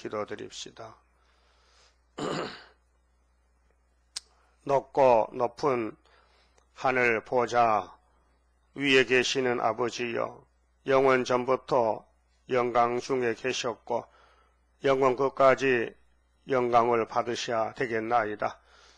기도드립시다. 높고 높은 하늘 보좌 위에 계시는 아버지여, 영원 전부터 영광 중에 계셨고 영원 끝까지 영광을 받으셔야 되겠나이다.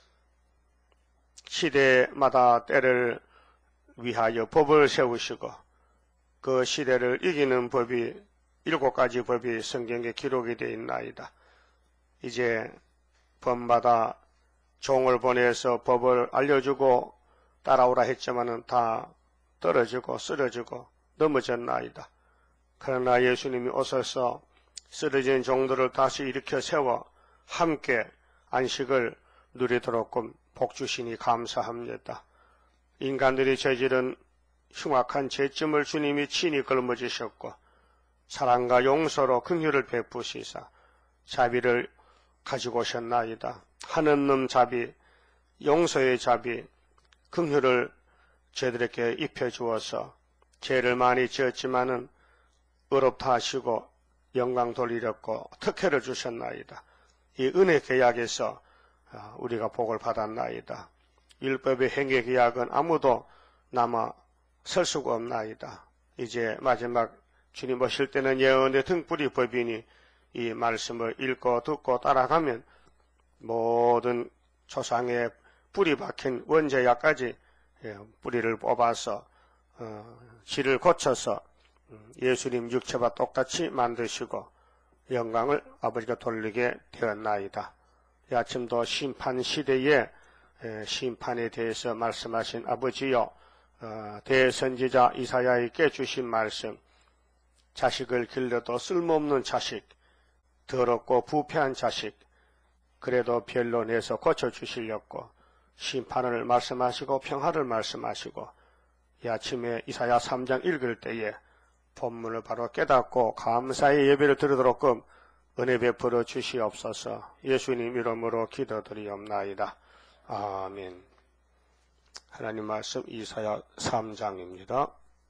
시대마다 때를 위하여 법을 세우시고 그 시대를 이기는 법이 7가지 법이 성경에 기록이 되어 있나이다. 이제 법마다 종을 보내서 법을 알려주고 따라오라 했지만은 다 떨어지고 쓰러지고 넘어졌나이다. 그러나 예수님이 오셔서 쓰러진 종들을 다시 일으켜 세워 함께 안식을 누리도록 복 주시니 감사합니다. 인간들이 저지른 흉악한 죄점을 주님이 친히 걸머지셨고 사랑과 용서로 긍휼을 베푸시사 자비를 가지고 오셨나이다. 하느님 자비, 용서의 자비, 긍휼을 저희들에게 입혀주어서 죄를 많이 지었지만은 의롭다 하시고 영광 돌리렸고 특혜를 주셨나이다. 이 은혜 계약에서 우리가 복을 받았나이다. 율법의 행위 계약은 아무도 남아 설 수가 없나이다. 이제 마지막 주님 오실 때는 예언의 등불이 법이니 이 말씀을 읽고 듣고 따라가면 모든 조상의 뿌리 박힌 원죄약까지 뿌리를 뽑아서 질을 고쳐서 예수님 육체와 똑같이 만드시고 영광을 아버지가 돌리게 되었나이다. 이 아침도 심판 시대에 심판에 대해서 말씀하신 아버지여, 대선지자 이사야에게 주신 말씀, 자식을 길러도 쓸모없는 자식, 더럽고 부패한 자식, 그래도 별로 내서 고쳐주시려고 심판을 말씀하시고 평화를 말씀하시고 이 아침에 이사야 3장 읽을 때에 본문을 바로 깨닫고 감사의 예배를 드리도록 은혜 베풀어 주시옵소서. 예수님 이름으로 기도드리옵나이다. 아멘. 하나님 말씀 이사야 3장입니다.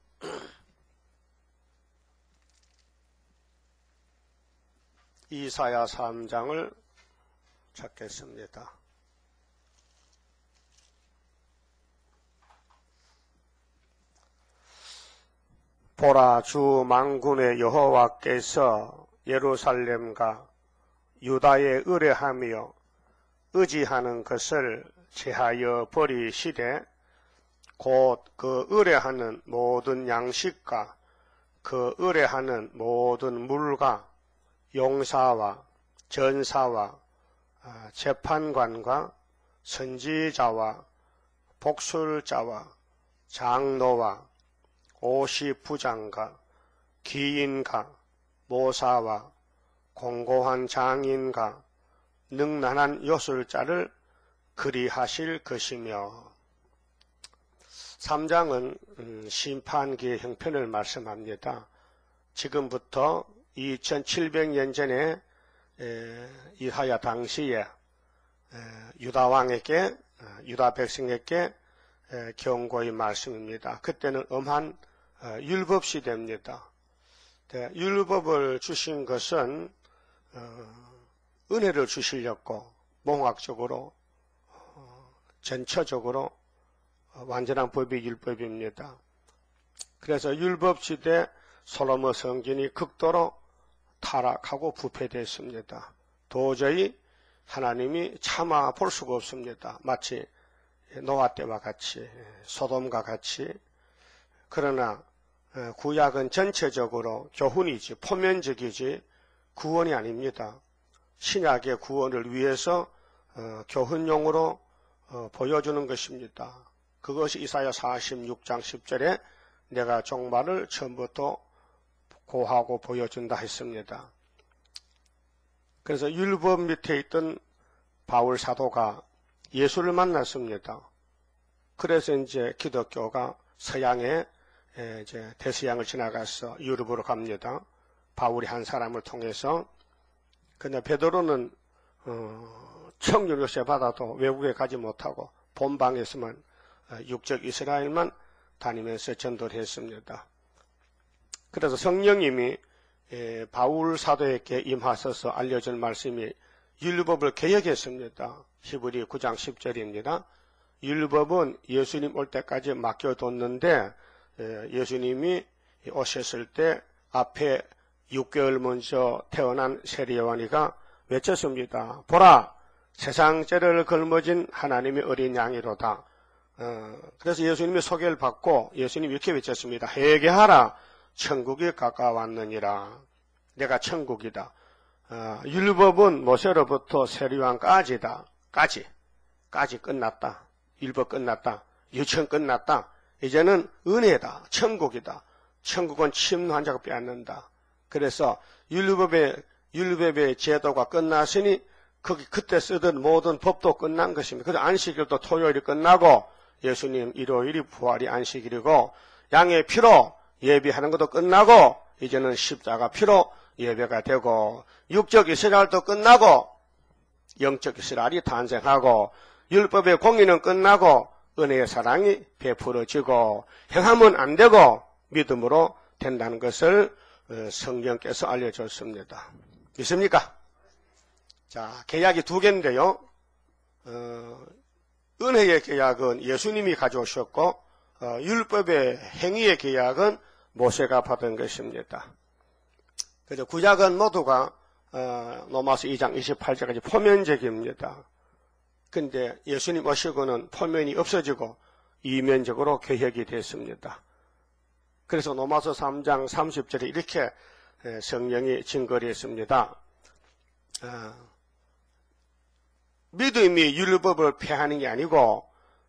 이사야 3장을 찾겠습니다. 보라, 주 만군의 여호와께서 예루살렘과 유다에 의뢰하며 의지하는 것을 제하여 버리시되 곧 그 의뢰하는 모든 양식과 그 의뢰하는 모든 물과 용사와 전사와 재판관과 선지자와 복술자와 장로와 오시 부장과 기인과 모사와 공고한 장인과 능란한 요술자를 그리하실 것이며. 3장은 심판기의 형편을 말씀합니다. 지금부터 2700년 전에 이사야 당시에 유다 왕에게, 유다 백성에게 경고의 말씀입니다. 그때는 엄한 율법 시대입니다. 율법을 주신 것은 은혜를 주시려고 몽학적으로 전처적으로 완전한 법이 율법입니다. 그래서 율법 시대 솔로몬 성전이 극도로 타락하고 부패됐습니다. 도저히 하나님이 참아 볼 수가 없습니다. 마치 노아 때와 같이, 소돔과 같이. 그러나 구약은 전체적으로 교훈이지, 포면적이지 구원이 아닙니다. 신약의 구원을 위해서 교훈용으로 보여주는 것입니다. 그것이 이사야 46장 10절에 내가 종말을 처음부터 고하고 보여준다 했습니다. 그래서 율법 밑에 있던 바울 사도가 예수를 만났습니다. 그래서 이제 기독교가 서양에 이제 대서양을 지나가서 유럽으로 갑니다. 바울이 한 사람을 통해서. 근데 베드로는 청년 요새 받아도 외국에 가지 못하고 본방에서만 육적 이스라엘만 다니면서 전도를 했습니다. 그래서 성령님이 바울 사도에게 임하셔서 알려준 말씀이 율법을 개혁했습니다. 히브리 9장 10절입니다. 율법은 예수님 올 때까지 맡겨뒀는데 예수님이 오셨을 때 앞에 6개월 먼저 태어난 세리 요한이가 외쳤습니다. 보라, 세상 죄를 걸머진 하나님의 어린 양이로다. 그래서 예수님의 소개를 받고 예수님이 이렇게 외쳤습니다. 회개하라, 천국이 가까웠느니라. 내가 천국이다. 율법은 모세로부터 세리 요한까지다. 까지 끝났다. 율법 끝났다. 유천 끝났다. 이제는 은혜다. 천국이다. 천국은 침노한 자가 빼앗는다. 그래서 율법의 제도가 끝났으니 그때 쓰던 모든 법도 끝난 것입니다. 그래서 안식일도 토요일이 끝나고 예수님 일요일이 부활이 안식일이고 양의 피로 예배하는 것도 끝나고 이제는 십자가 피로 예배가 되고 육적 이스라엘도 끝나고 영적 이스라엘이 탄생하고 율법의 공의는 끝나고 은혜의 사랑이 베풀어지고 행하면 안 되고 믿음으로 된다는 것을 성경께서 알려줬습니다. 믿습니까? 자, 계약이 두 개인데요. 은혜의 계약은 예수님이 가져오셨고 율법의 행위의 계약은 모세가 받은 것입니다. 그래서 구약은 모두가 로마서 2장 28절까지 포면적입니다. 근데 예수님 오시고는 포면이 없어지고 이면적으로 개혁이 됐습니다. 그래서 로마서 3장 30절에 이렇게 성령이 증거를 했습니다. 믿음이 율법을 폐하는 게 아니고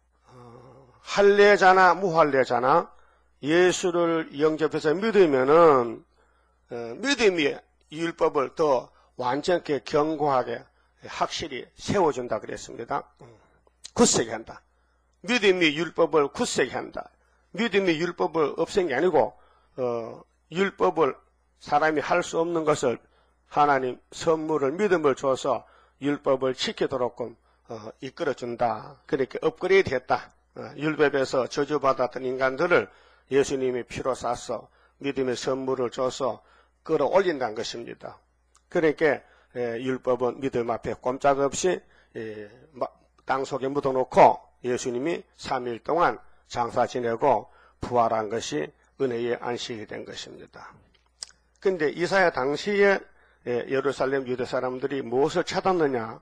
할례자나 무할례자나 예수를 영접해서 믿으면은 믿음이 율법을 더 완전하게 견고하게 확실히 세워준다 그랬습니다. 굳세게 한다. 믿음이 율법을 굳세게 한다. 믿음이 율법을 없앤 게 아니고 율법을 사람이 할 수 없는 것을 하나님 선물을 믿음을 줘서 율법을 지키도록 이끌어준다. 그렇게 업그레이드 했다. 율법에서 저주받았던 인간들을 예수님이 피로 싸서 믿음의 선물을 줘서 끌어올린다는 것입니다. 그러니까 율법은 믿음 앞에 꼼짝없이 땅속에 묻어놓고 예수님이 3일 동안 장사 지내고 부활한 것이 은혜의 안식이 된 것입니다. 그런데 이사야 당시에 예루살렘 유대 사람들이 무엇을 찾았느냐?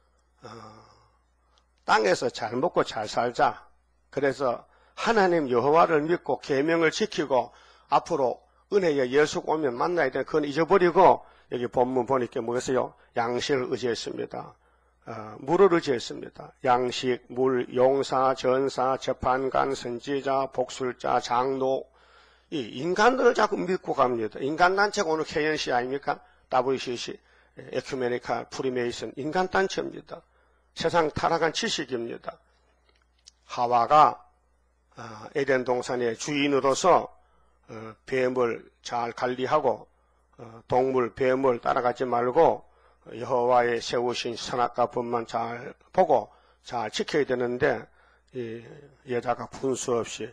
땅에서 잘 먹고 잘 살자. 그래서 하나님 여호와를 믿고 계명을 지키고 앞으로 은혜의 예수가 오면 만나야 돼. 그건 잊어버리고 여기 본문 보니까 뭐였어요? 양식을 의지했습니다. 물을 의지했습니다. 양식, 물, 용사, 전사, 재판관, 선지자, 복술자, 장로, 이 인간들을 자꾸 믿고 갑니다. 인간단체가 오늘 KNC 아닙니까? WCC, 에큐메니칼, 프리메이슨, 인간단체입니다. 세상 타락한 지식입니다. 하와가 에덴 동산의 주인으로서 뱀을 잘 관리하고 동물, 뱀을 따라가지 말고 여호와의 세우신 선악과 법만 잘 보고 잘 지켜야 되는데 이 여자가 분수 없이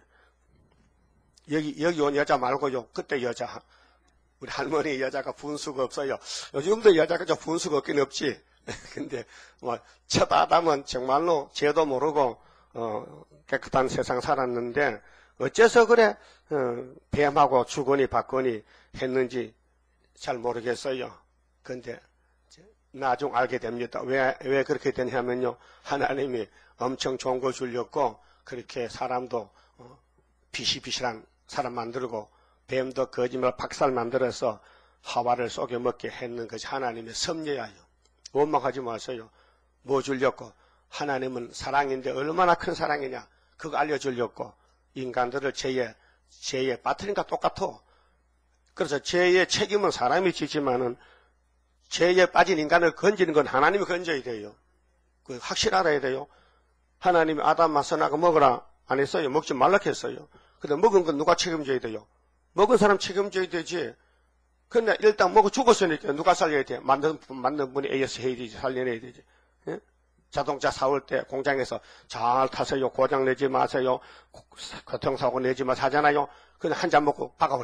여기 온 여자 말고요. 그때 여자 우리 할머니 여자가 분수가 없어요. 요즘도 여자가 좀 분수가 없긴 없지. 근데 첫 아담은 정말로 죄도 모르고 깨끗한 세상 살았는데 어째서 그래 뱀하고 주거니 받거니 했는지 잘 모르겠어요. 근데 나중 알게 됩니다. 왜 그렇게 되냐면요. 하나님이 엄청 좋은 거 주려고 그렇게 사람도 비실비실한 사람 만들고 뱀도 거짓말 박살 만들어서 하와를 속여 먹게 했는 것이 하나님의 섭리예요. 원망하지 마세요. 뭐 주려고? 하나님은 사랑인데 얼마나 큰 사랑이냐. 그거 알려주려고 인간들을 죄에 빠뜨린과 똑같아. 그래서 죄의 책임은 사람이 지지만은 죄에 빠진 인간을 건지는 건 하나님이 건져야 돼요. 그 확실히 알아야 돼요. 하나님이 아담만 선하고 먹으라 안 했어요. 먹지 말라 했어요. 근데 먹은 건 누가 책임져야 돼요? 먹은 사람 책임져야 되지. 근데 일단 먹어 죽었으니까 누가 살려야 돼? 만든 분이 AS 해야 되지. 살려내야 되지. 예? 자동차 사올 때 공장에서 잘 타세요. 고장 내지 마세요. 교통사고 내지 마 하잖아요. 근데 한 잔 먹고 박아버렸다.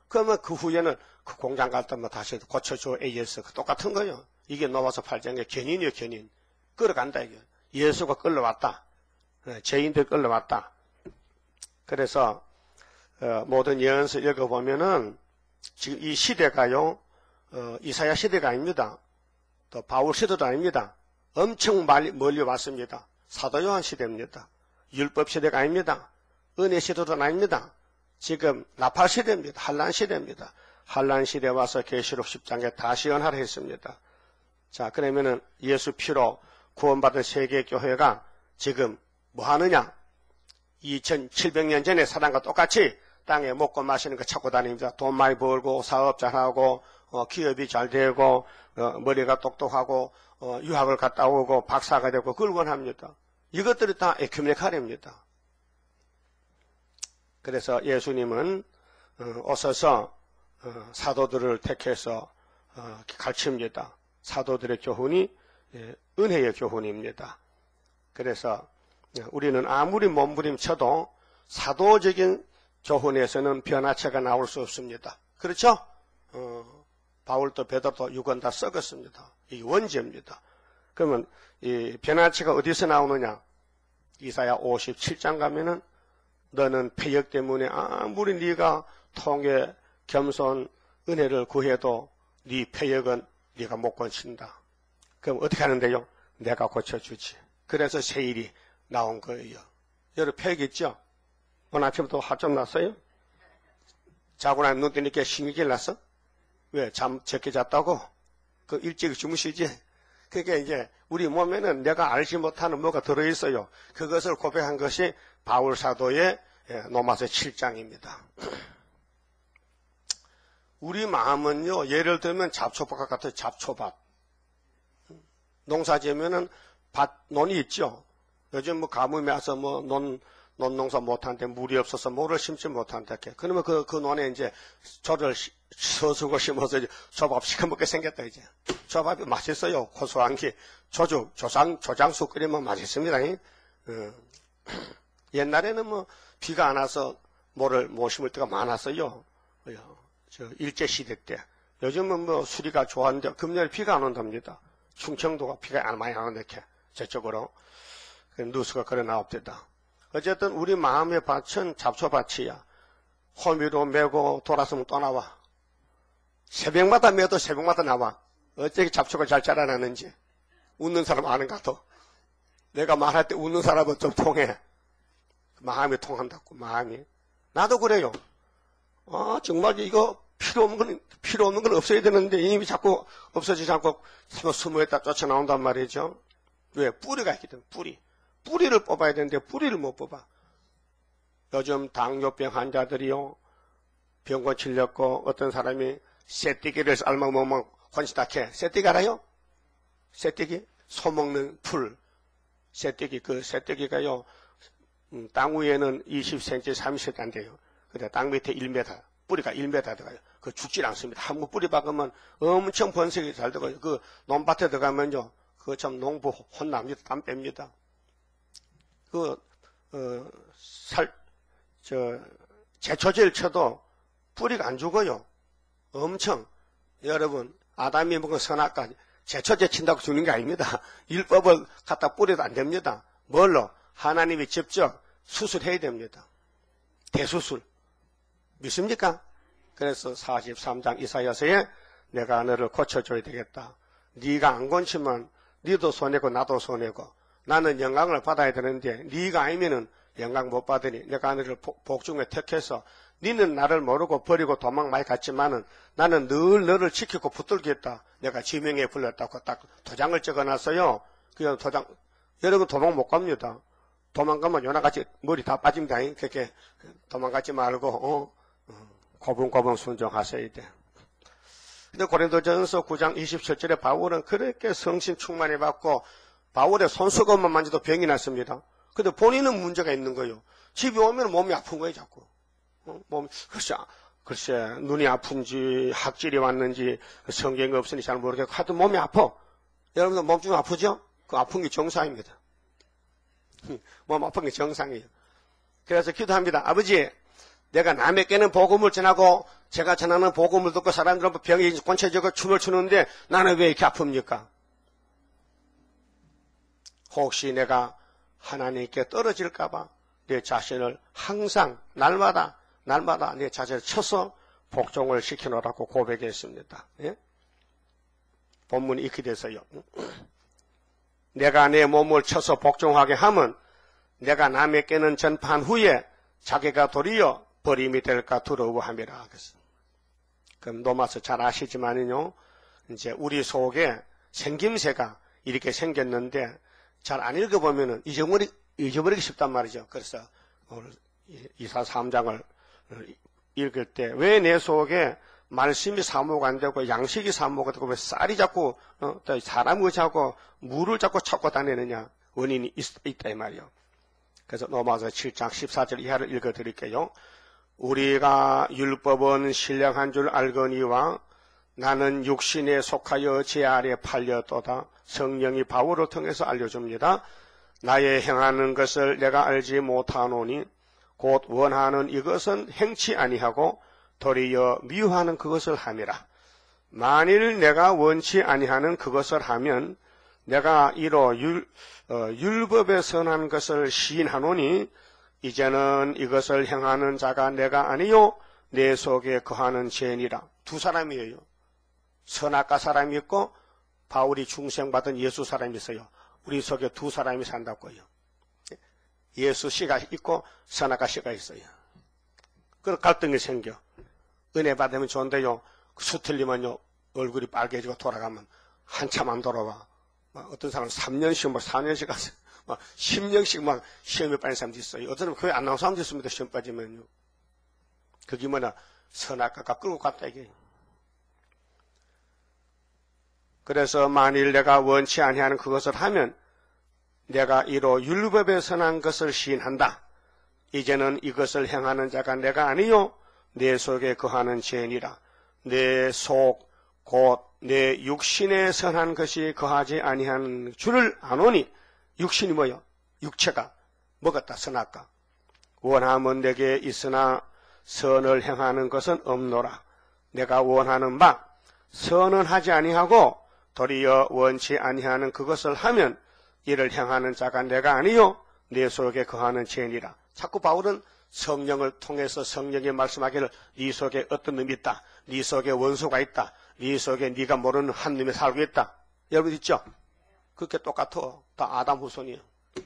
그러면 그 후에는 그 공장 갈 때마다 다시 고쳐줘, AS. 똑같은 거예요. 이게 노바서 8장의 견인이요, 견인. 끌어간다, 이게. 예수가 끌러왔다. 죄인들 끌러왔다. 그래서, 모든 예언서 읽어보면은, 지금 이 시대가요, 이사야 시대가 아닙니다. 또 바울 시대도 아닙니다. 엄청 멀리 왔습니다. 사도 요한 시대입니다. 율법 시대가 아닙니다. 은혜 시대도 아닙니다. 지금 나팔 시대입니다. 한란 시대입니다. 한란 시대 와서 계시록 10장에 다시 연하를 했습니다. 자, 그러면은 예수 피로 구원받은 세계교회가 지금 뭐 하느냐? 2700년 전에 사람과 똑같이 땅에 먹고 마시는 거 찾고 다닙니다. 돈 많이 벌고 사업 잘하고 기업이 잘 되고 머리가 똑똑하고 유학을 갔다 오고 박사가 되고 그걸 원합니다. 이것들이 다 에큐메니칼입니다. 그래서 예수님은 오셔서 사도들을 택해서 가르칩니다. 사도들의 교훈이 은혜의 교훈입니다. 그래서 우리는 아무리 몸부림쳐도 사도적인 교훈에서는 변화체가 나올 수 없습니다. 그렇죠? 바울도 베드로도 육은 다 썩었습니다. 이게 원죄입니다. 그러면 이 변화체가 어디서 나오느냐? 이사야 57장 가면은 너는 패역 때문에 아무리 네가 통해 겸손 은혜를 구해도 네 패역은 네가 못 고친다. 그럼 어떻게 하는데요? 내가 고쳐주지. 그래서 세일이 나온 거예요. 여러분 패역 있죠? 오늘 아침부터 화좀 났어요? 자고 나면 눈 뜨니까 신경질 났어? 왜? 잠 적게 잤다고? 그 일찍 주무시지? 그러니까 이제 우리 몸에는 내가 알지 못하는 뭐가 들어있어요. 그것을 고백한 것이 바울 사도의 로마서 7장입니다. 우리 마음은요, 예를 들면 잡초밥 같아요. 잡초밥. 농사 지으면은 논이 있죠. 요즘 뭐 가뭄이 와서 뭐 논농사 못하는데 물이 없어서 뭐를 심지 못한다. 그러면 그 논에 이제 조를 서수고 심어서 조밥 시켜먹게 생겼다, 이제. 조밥이 맛있어요. 고소한 게. 조장수 끓이면 맛있습니다. 옛날에는 뭐 비가 안 와서 뭐를 못 심을 때가 많았어요. 일제시대 때. 요즘은 뭐 수리가 좋았는데 금년에 비가 안 온답니다. 충청도가 비가 많이 안 온다, 이렇게. 저쪽으로. 뉴스가 그래 나옵니다. 어쨌든 우리 마음의 밭은 잡초밭이야. 호미로 메고 돌아서면 또 나와. 새벽마다 메도 새벽마다 나와. 어떻게 잡초가 잘 자라나는지. 웃는 사람 아는 것 같아. 내가 말할 때 웃는 사람은 좀 통해. 마음이 통한다고, 마음이. 나도 그래요. 정말 이거 필요 없는 건 없어야 되는데 이미 자꾸 없어지지 않고 숨어있다 쫓아나온단 말이죠. 왜? 뿌리가 있기 때문에, 뿌리. 뿌리를 뽑아야 되는데 뿌리를 못 뽑아. 요즘 당뇨병 환자들이요, 병원 질렸고 어떤 사람이 새띠기를 삶아 먹으면 혼시다케. 새띠기 알아요? 새띠기? 소 먹는 풀. 새띠기, 그 새띠기가요, 땅 위에는 20cm, 30cm 안 돼요. 근데 땅 밑에 1m, 뿌리가 1m 들어가요. 그 죽질 않습니다. 한번 뿌리 박으면 엄청 번식이 잘 되고요. 그 논밭에 들어가면요, 그거 참 농부 혼납니다. 땀 뺍니다. 제초제를 쳐도 뿌리가 안 죽어요. 엄청. 여러분, 아담이 먹은 선악과 제초제 친다고 죽는 게 아닙니다. 율법을 갖다 뿌려도 안 됩니다. 뭘로? 하나님이 직접 수술해야 됩니다. 대수술. 믿습니까? 그래서 43장 이사야서에 내가 너를 고쳐줘야 되겠다. 네가 안 고치면 네도 손해고 나도 손해고 나는 영광을 받아야 되는데 네가 아니면은 영광 못 받으니 내가 너를 복중에 택해서 너는 나를 모르고 버리고 도망 많이 갔지만은 나는 늘 너를 지키고 붙들겠다. 내가 지명에 불렀다고 딱 도장을 적어놨어요. 그 도장, 여러분 도망 못 갑니다. 도망가면 요나같이 머리 다 빠집니다. 그렇게 도망가지 말고 고분고분 순종하셔야 돼. 근데 고린도전서 9장 27절에 바울은 그렇게 성신 충만해 받고 바울의 손수건만 만져도 병이 났습니다. 근데 본인은 문제가 있는 거예요. 집에 오면 몸이 아픈 거예요, 자꾸. 글쎄, 눈이 아픈지, 학질이 왔는지, 성경이 없으니 잘 모르겠고, 하여튼 몸이 아파. 여러분들 몸 좀 아프죠? 그 아픈 게 정상입니다. 몸 아픈 게 정상이에요. 그래서 기도합니다. 아버지, 내가 남에게는 복음을 전하고 제가 전하는 복음을 듣고 사람들은 병이 고쳐지고 춤을 추는데 나는 왜 이렇게 아픕니까? 혹시 내가 하나님께 떨어질까봐 내 자신을 항상 날마다 내 자신을 쳐서 복종을 시켜놓으라고 고백했습니다. 예? 본문이 이렇게 돼서요. 내가 내 몸을 쳐서 복종하게 하면 내가 남에게는 전파한 후에 자기가 도리어 버림이 될까 두려워함이라. 그럼 로마서 잘 아시지만요, 이제 우리 속에 생김새가 이렇게 생겼는데 잘 안 읽어보면은 잊어버리기 쉽단 말이죠. 그래서 오늘 이사 3장을 읽을 때 왜 내 속에 말씀이 사모가 안 되고 양식이 사모가 되고 왜 쌀이 자꾸 사람을 자꾸 물을 자꾸 찾고 다니느냐 원인이 있다 이 말이요. 그래서 로마서 7장 14절 이하를 읽어드릴게요. 우리가 율법은 신령한 줄 알거니와 나는 육신에 속하여 제 아래 팔렸도다. 성령이 바울을 통해서 알려줍니다. 나의 행하는 것을 내가 알지 못하노니 곧 원하는 이것은 행치 아니하고 도리어 미워하는 그것을 함이라. 만일 내가 원치 아니하는 그것을 하면 내가 이로 율법에 선한 것을 시인하노니 이제는 이것을 행하는 자가 내가 아니요 내 속에 거하는 죄니라. 두 사람이에요. 선악과 사람이 있고 바울이 중생받은 예수 사람이 있어요. 우리 속에 두 사람이 산다고요. 예수 씨가 있고 선악과 씨가 있어요. 그래서 갈등이 생겨. 은혜 받으면 좋은데요, 수틀리면요 얼굴이 빨개지고 돌아가면 한참 안 돌아와. 어떤 사람은 3년씩 4년씩 가서 10년씩 시험에 빠진 사람도 있어요. 어떤 사람은 교회 안 나온 사람도 있습니다. 시험 빠지면요. 그게 뭐냐, 선악과가 끌고 갔다 이게. 그래서 만일 내가 원치 아니하는 그것을 하면 내가 이로 율법에 선한 것을 시인한다. 이제는 이것을 행하는 자가 내가 아니요 내 속에 거하는 죄니라. 내 속 곧 내 육신에 선한 것이 거하지 아니하는 줄을 아노니. 육신이 뭐요? 육체가 먹었다 선악과. 원함은 내게 있으나 선을 행하는 것은 없노라. 내가 원하는 바 선은 하지 아니하고 도리어 원치 아니하는 그것을 하면 이를 행하는 자가 내가 아니요 내 속에 거하는 죄니라. 자꾸 바울은 성령을 통해서 성령이 말씀하기를 네 속에 어떤 놈이 있다. 네 속에 원수가 있다. 네 속에 네가 모르는 한 놈이 살고 있다. 여러분 있죠? 그렇게 똑같아. 다 아담 후손이에요.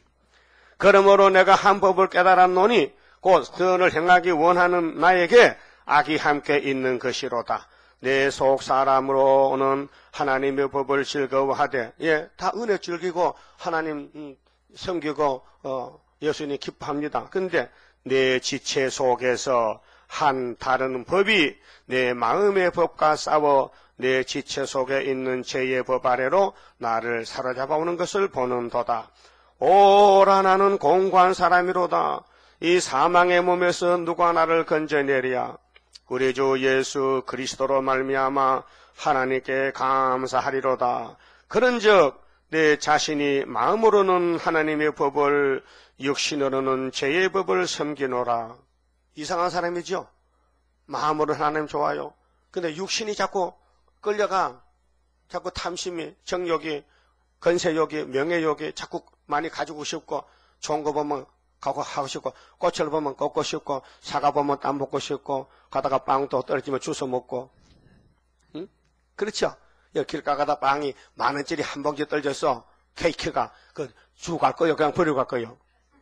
그러므로 내가 한 법을 깨달았노니 곧 선을 행하기 원하는 나에게 악이 함께 있는 것이로다. 내 속 사람으로는 하나님의 법을 즐거워하되, 다 은혜 즐기고 하나님 섬기고 예수님 기뻐합니다. 근데 내 지체 속에서 한 다른 법이 내 마음의 법과 싸워 내 지체 속에 있는 죄의 법 아래로 나를 사로잡아오는 것을 보는도다. 오라 나는 공고한 사람이로다. 이 사망의 몸에서 누가 나를 건져내리야. 우리 주 예수 그리스도로 말미암아 하나님께 감사하리로다. 그런즉 내 자신이 마음으로는 하나님의 법을 육신으로는 죄의 법을 섬기노라. 이상한 사람이죠. 마음으로는 하나님 좋아요. 근데 육신이 자꾸 끌려가. 자꾸 탐심이, 정욕이, 건세욕이, 명예욕이 자꾸 많이 가지고 싶고, 좋은 거 보면 가고 하고 싶고, 꽃을 보면 꺾고 싶고, 사과 보면 땀 먹고 싶고, 가다가 빵도 떨어지면 주워 먹고. 응? 그렇죠? 길 가다가 빵이 10,000원짜리 한 봉지 떨어져서 케이크가 주고 갈 거요? 그냥 버리고 갈 거요?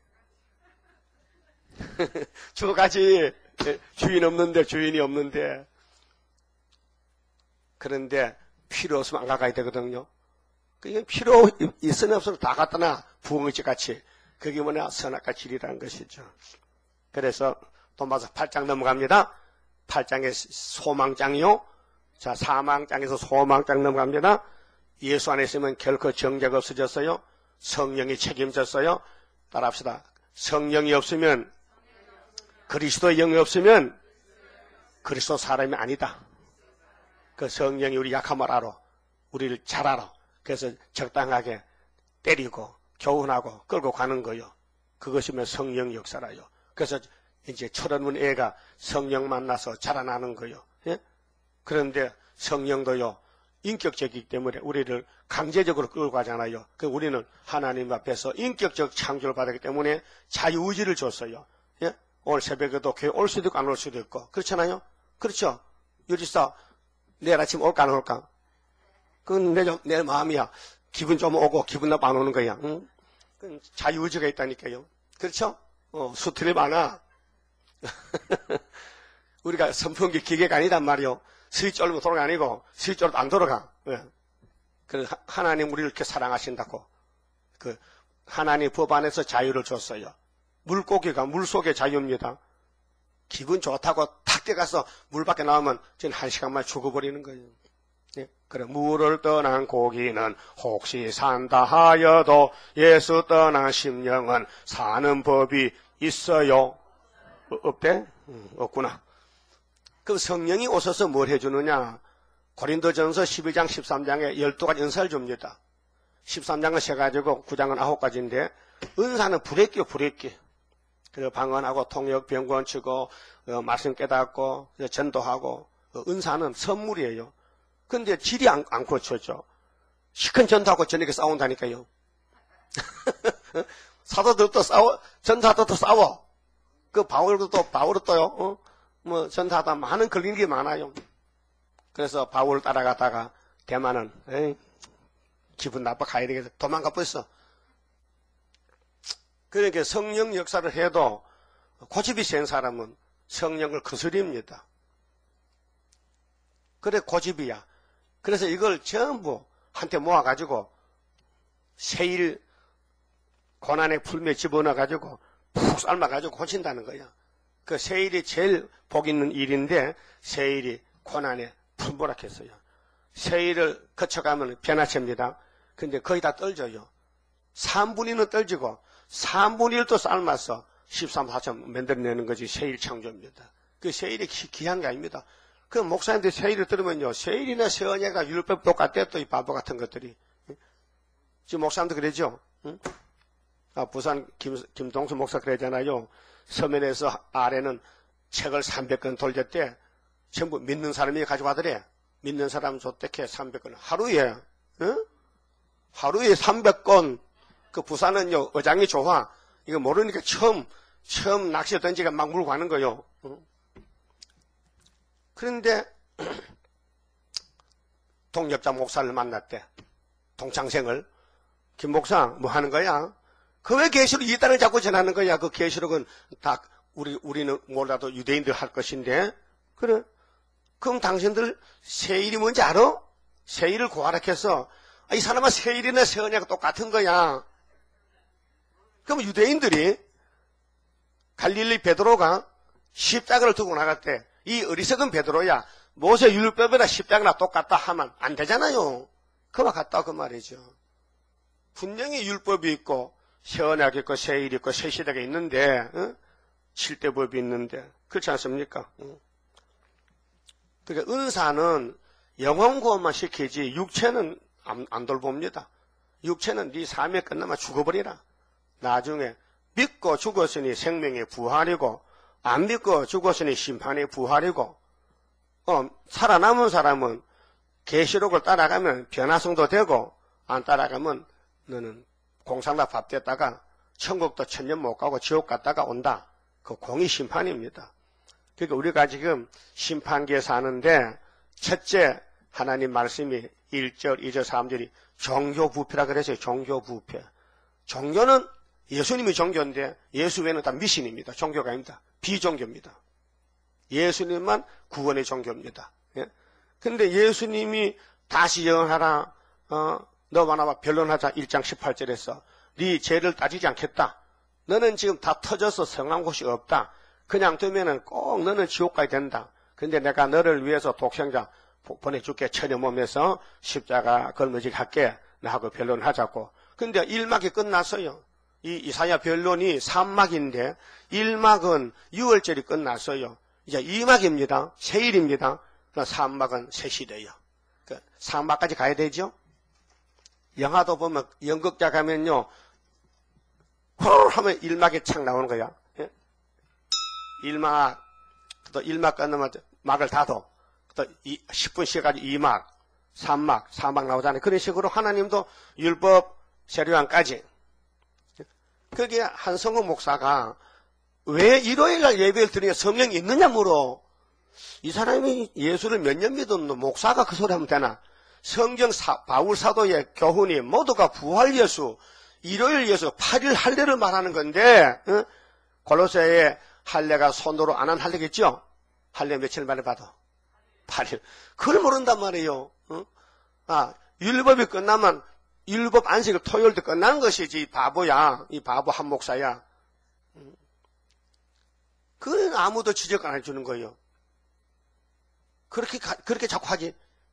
주고 가지. 주인이 없는데. 그런데 필요 없으면 안 가야 되거든요. 그게 필요 있으나 없으나 다 갖다 놔. 부엉이집 같이. 그게 뭐냐? 선악과 질이라는 것이죠. 그래서 로마서 8장 넘어갑니다. 8장의 소망장이요. 자, 사망장에서 소망장 넘어갑니다. 예수 안에 있으면 결코 정죄가 없어졌어요. 성령이 책임졌어요. 따라합시다. 성령이 없으면, 그리스도의 영이 없으면 그리스도 사람이 아니다. 그 성령이 우리 약함을 알아. 우리를 잘 알아. 그래서 적당하게 때리고 교훈하고 끌고 가는 거요. 그것이면 성령 역사라요. 그래서 이제 철없는 애가 성령 만나서 자라나는 거요. 예? 그런데 성령도요, 인격적이기 때문에 우리를 강제적으로 끌고 가잖아요. 그 우리는 하나님 앞에서 인격적 창조를 받았기 때문에 자유의지를 줬어요. 예? 오늘 새벽에도 교회 올 수도 있고 안 올 수도 있고. 그렇잖아요? 그렇죠? 유지사, 내일 아침 올까 안 올까? 그건 내 마음이야. 기분 좀 오고 기분 나빠 안 오는 거야. 응? 그건 자유의지가 있다니까요. 그렇죠? 수틀이 많아. 우리가 선풍기 기계가 아니단 말이요. 스위치 올리면 돌아가 아니고 스위치 올려도 안 돌아가. 예. 그 하나님 우리를 이렇게 사랑하신다고. 그 하나님 법 안에서 자유를 줬어요. 물고기가 물속의 자유입니다. 기분 좋다고 탁 뛰어가서 물 밖에 나오면 지금 1시간만 죽어버리는 거예요. 예. 그래, 물을 떠난 고기는 혹시 산다 하여도 예수 떠난 심령은 사는 법이 있어요. 없대? 없구나. 그럼 성령이 오셔서 뭘 해주느냐? 고린도전서 12장 13장에 12가지 은사를 줍니다. 13장은 3가지고 9장은 9가지인데 은사는 불했기요, 불했기. 그리고 방언하고 통역, 병권 치고 말씀 깨닫고 전도하고 은사는 선물이에요. 근데 질이 안 고쳐져. 시큰 전도하고 저녁에 싸운다니까요. 사도들도 싸워, 전사도도 싸워. 그 바울도 또요. 전사하다 많은 걸린 게 많아요. 그래서 바울을 따라가다가 대만은 기분 나빠 가야 되겠어. 도망가 버렸어. 그러니까 성령 역사를 해도 고집이 센 사람은 성령을 거스립니다. 그래 고집이야. 그래서 이걸 전부 한테 모아가지고 세일 고난의 풀며 집어넣어가지고 푹 삶아가지고 고친다는 거야. 그 세일이 제일 복 있는 일인데 세일이 고난에 풍부락했어요. 세일을 거쳐가면 변화체입니다. 근데 거의 다 떨져요. 3분의 1은 떨지고 3분의 1도 삶아서 13, 4점 만들어내는 것이 세일 창조입니다. 그 세일이 귀한 게 아닙니다. 그 목사님들 세일을 들으면요. 세일이나 세언예가 율법 똑같대 또 이 바보 같은 것들이. 지금 목사님도 그러죠? 응? 부산 김동수 목사 그러잖아요. 서면에서 아래는 책을 300권 돌렸대. 전부 믿는 사람이 가져가더래. 믿는 사람 줬대게 300권. 하루에, 응? 하루에 300권. 그 부산은요, 어장이 좋아. 이거 모르니까 처음 낚시 던지가 막 물고 가는 거요. 응? 그런데, 동역자 목사를 만났대. 동창생을. 김 목사, 뭐 하는 거야? 그 왜 계시록 이단을 자꾸 전하는 거야? 그 계시록은 다 우리는 몰라도 유대인들 할 것인데. 그래. 그럼 당신들 세일이 뭔지 알아? 세일을 고하락해서 이 사람은 세일이나 세언야가 똑같은 거야. 그럼 유대인들이 갈릴리 베드로가 십자가를 두고 나갔대. 이 어리석은 베드로야. 모세 율법이나 십자가나 똑같다 하면 안 되잖아요. 그와 같다 그 말이죠. 분명히 율법이 있고 세언약이 있고 세일이 있고 세시대가 있는데 7대법이 있는데 그렇지 않습니까? 그러니까 은사는 영혼 구원만 시키지 육체는 안 돌봅니다. 육체는 네 삶이 끝나면 죽어버리라. 나중에 믿고 죽었으니 생명의 부활이고 안 믿고 죽었으니 심판의 부활이고 살아남은 사람은 계시록을 따라가면 변화성도 되고 안 따라가면 너는 공상다 밥 됐다가 천국도 천년 못 가고 지옥 갔다가 온다. 그 공의 심판입니다. 그러니까 우리가 지금 심판기에 사는데 첫째 하나님 말씀이 1절, 2절, 3절이 종교부패라 그랬어요. 종교부패. 종교는 예수님이 종교인데 예수 외에는 다 미신입니다. 종교가 아닙니다. 비종교입니다. 예수님만 구원의 종교입니다. 근데 예수님이 다시 영하라 너와 나와 변론하자 1장 18절에서 네 죄를 따지지 않겠다. 너는 지금 다 터져서 성한 곳이 없다. 그냥 두면은 꼭 너는 지옥 가야 된다. 근데 내가 너를 위해서 독생자 보내줄게. 천여 몸에서 십자가 걸머지게 할게. 나하고 변론하자고. 근데 1막이 끝났어요. 이 이사야 변론이 3막인데 1막은 6월절이 끝났어요. 이제 2막입니다. 세일입니다. 3막은 새시대요. 3막까지 가야 되죠. 영화도 보면 연극자 가면요. 홀 하면 1막이 착 나오는 거야. 1막, 또 1막 끝나면 막을 닫어. 또 10분 쉬어가지고 2막, 3막, 4막 나오잖아요. 그런 식으로 하나님도 율법 세례요한까지. 그게 한성호 목사가 왜 일요일날 예배를 드리냐 성령이 있느냐 물어. 이 사람이 예수를 몇 년 믿었노? 목사가 그 소리 하면 되나? 성경 바울 사도의 교훈이 모두가 부활 예수, 일요일 예수, 8일 할례를 말하는 건데, 골로새에 할례가 손으로 안 한 할례겠죠? 할례 며칠 만에 받아? 8일. 그걸 모른단 말이에요. 율법이 끝나면 율법 안식을 토요일 때 끝나는 것이지. 바보야. 이 바보 한 목사야. 그건 아무도 지적 안 해주는 거예요. 그렇게 자꾸 하지.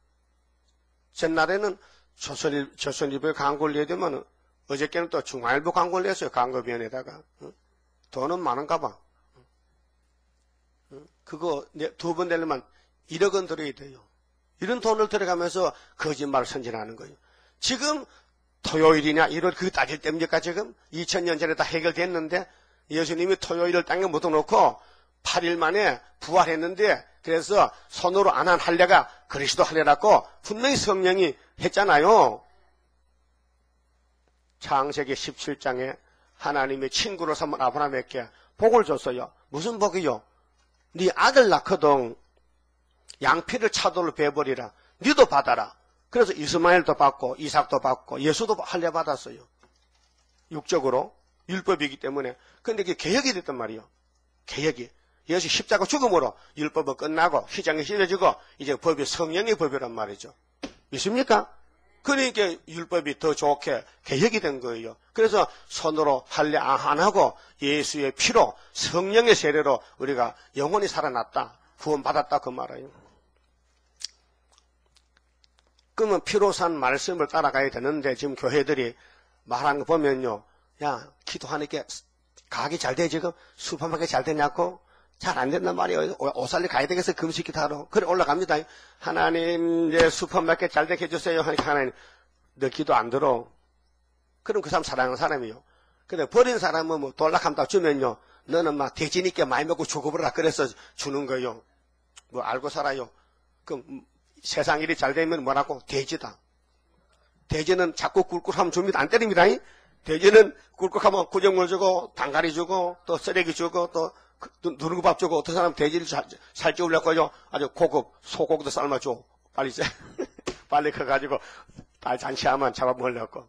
전날에는 조선일보에 광고를 내야 되면 어저께는 또 중앙일보 광고를 냈어요. 광고위원회에다가. 돈은 많은가 봐. 그거 2번 내려면 1억 원 들어야 돼요. 이런 돈을 들어가면서 거짓말을 선전하는 거예요. 지금 토요일이냐 1월 그거 따질 때입니까 지금? 2000년 전에 다 해결됐는데 예수님이 토요일을 땅에 묻어놓고 8일 만에 부활했는데 그래서 손으로 안 한 할례가 그리스도 할례라고 분명히 성령이 했잖아요. 창세기 17장에 하나님의 친구로 삼은 아브라함에게 복을 줬어요. 무슨 복이요? 네 아들 낳거든. 양피를 차돌로 베버리라. 니도 받아라. 그래서 이스마엘도 받고 이삭도 받고 예수도 할례 받았어요. 육적으로 율법이기 때문에. 근데 그게 개혁이 됐단 말이에요. 개혁이. 예수 십자가 죽음으로 율법은 끝나고 휘장이 씌워지고 이제 법이 성령의 법이란 말이죠. 믿습니까? 그러니까 율법이 더 좋게 개혁이 된 거예요. 그래서 손으로 할례 안 하고 예수의 피로 성령의 세례로 우리가 영원히 살아났다. 구원받았다 그 말이에요. 그러면 피로 산 말씀을 따라가야 되는데 지금 교회들이 말하는 거 보면요. 야 기도하니까 가기 잘 돼 지금? 슈퍼마켓 잘 되냐고? 잘 안 된단 말이에요. 오살리 가야 되겠어 금식 기도하러. 그래 올라갑니다. 하나님 이제 슈퍼마켓 잘 되게 해주세요. 하니까 하나님 너 기도 안 들어. 그럼 그 사람 사랑하는 사람이요. 근데 버린 사람은 뭐 돌락함다 주면요. 너는 막 돼지니까 많이 먹고 죽어버려라. 그래서 주는 거요. 뭐 알고 살아요. 그럼 세상 일이 잘 되면 뭐라고? 돼지다. 돼지는 자꾸 꿀꿀하면 줍니다. 안 때립니다. 돼지는 꿀꿀하면 구정물 주고 당가리 주고 또 쓰레기 주고 또 누룽밥 주고 어떤 사람 돼지를 살찌우려고요. 아주 고급 소고기도 삶아줘. 빨리 빨리 커가지고 다 잔치하면 잡아먹으려고.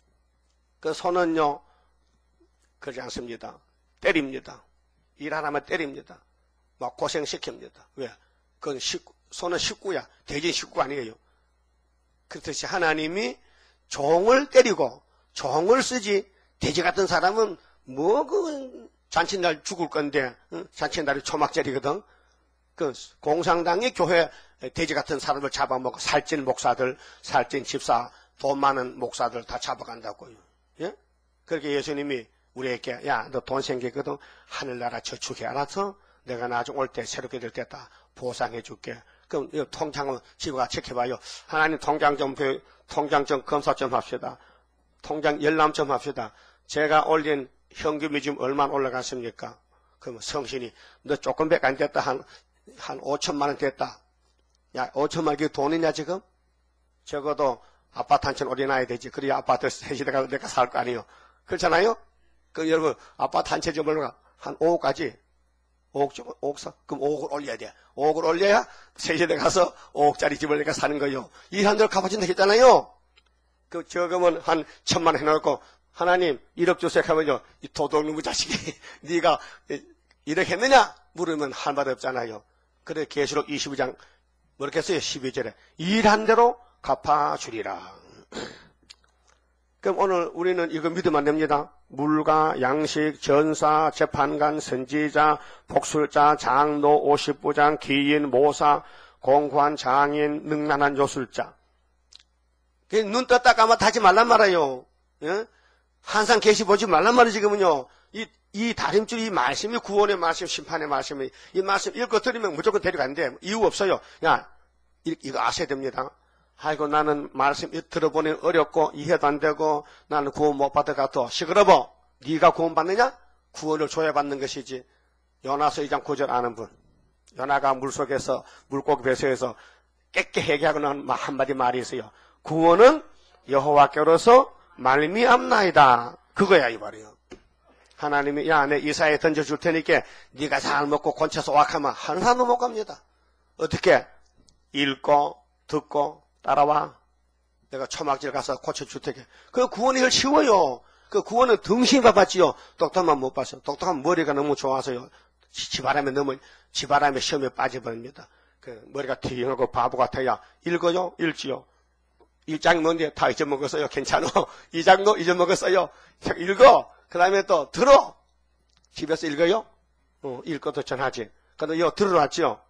그 손은요 그러지 않습니다. 때립니다. 일 하나만 때립니다. 막 고생시킵니다. 왜? 그건 손은 식구야. 돼지 식구 아니에요. 그렇듯이 하나님이 종을 때리고 종을 쓰지 돼지 같은 사람은 뭐 그 잔칫날 죽을 건데 잔칫날이 초막절이거든. 그 공산당이 교회 돼지 같은 사람을 잡아먹고 살찐 목사들, 살찐 집사, 돈 많은 목사들 다 잡아간다고요. 예? 그렇게 예수님이 우리에게 야 너 돈 생기거든 하늘나라 저축해 알았어? 내가 나중에 올 때 새롭게 될 때 다 보상해 줄게. 그럼 이 통장을 집에 가 체크해봐요. 하나님 통장 좀 검사 좀 합시다. 통장 열람 좀 합시다. 제가 올린 현금이 지금 얼마나 올라갔습니까? 그러면 성신이 너 조금밖에 안 됐다. 한 5천만 원 됐다. 야 5천만 원 그게 돈이냐 지금? 적어도 아파트 한 채 올려놔야 되지. 그래야 아파트 새 시대가 내가 살 거 아니에요. 그렇잖아요? 그 여러분 아파트 한 채 좀 올라가 한 5억까지 5억 사? 그럼 5억을 올려야 돼. 5억을 올려야 세세대 가서 5억짜리 집을 내가 사는 거요. 일한 대로 갚아준다 했잖아요. 그 저금은 한 1,000만 원 해놓고 하나님 1억 주세요 하면요. 이 도둑놈의 자식이 네가 1억 했느냐? 물으면 할 말 없잖아요. 그래 계시록 22장 뭐렇게 했어요? 12절에 일한 대로 갚아주리라. 그럼 오늘 우리는 이거 믿으면 안 됩니다. 물가, 양식, 전사, 재판관, 선지자, 복술자, 장로, 50부장, 기인, 모사, 공관, 장인, 능란한 요술자. 눈 떴다 감았다 하지 말란 말이에요. 예? 항상 계시 보지 말란 말이에요. 지금은요. 이 다림줄 이 말씀이 구원의 말씀, 심판의 말씀이 이 말씀 읽고 들으면 무조건 데려간대. 이유 없어요. 야 이거 아셔야 됩니다. 아이고 나는 말씀 들어보니 어렵고 이해도 안 되고 나는 구원 못 받을 것 같아. 시끄러워. 네가 구원 받느냐? 구원을 줘야 받는 것이지. 요나서 2장 9절 아는 분. 요나가 물속에서 물고기 뱃속에서 깨끗하게 하고는 한마디 말이 있어요. 구원은 여호와께로서 말미암나이다. 그거야 이 말이에요. 하나님이 야 내 이사에 던져줄 테니까 네가 잘 먹고 곤쳐서 오악하면 한 사람도 못 갑니다. 어떻게? 읽고 듣고 따라와. 내가 초막질 가서 고쳐줄 테게. 그 구원이 제일 쉬워요. 그 구원은 등신 봐봤지요. 똑똑만 못 봤어. 똑똑한 머리가 너무 좋아서요. 지바람에 시험에 빠져버립니다. 그 머리가 튀어나오고 바보 같아야 읽어요? 읽지요. 1장 뭔데 다 잊어먹었어요. 괜찮아. 2장도 잊어먹었어요. 읽어. 그 다음에 또 들어. 집에서 읽어요? 읽고도 전하지. 근데 이거 들어놨지요.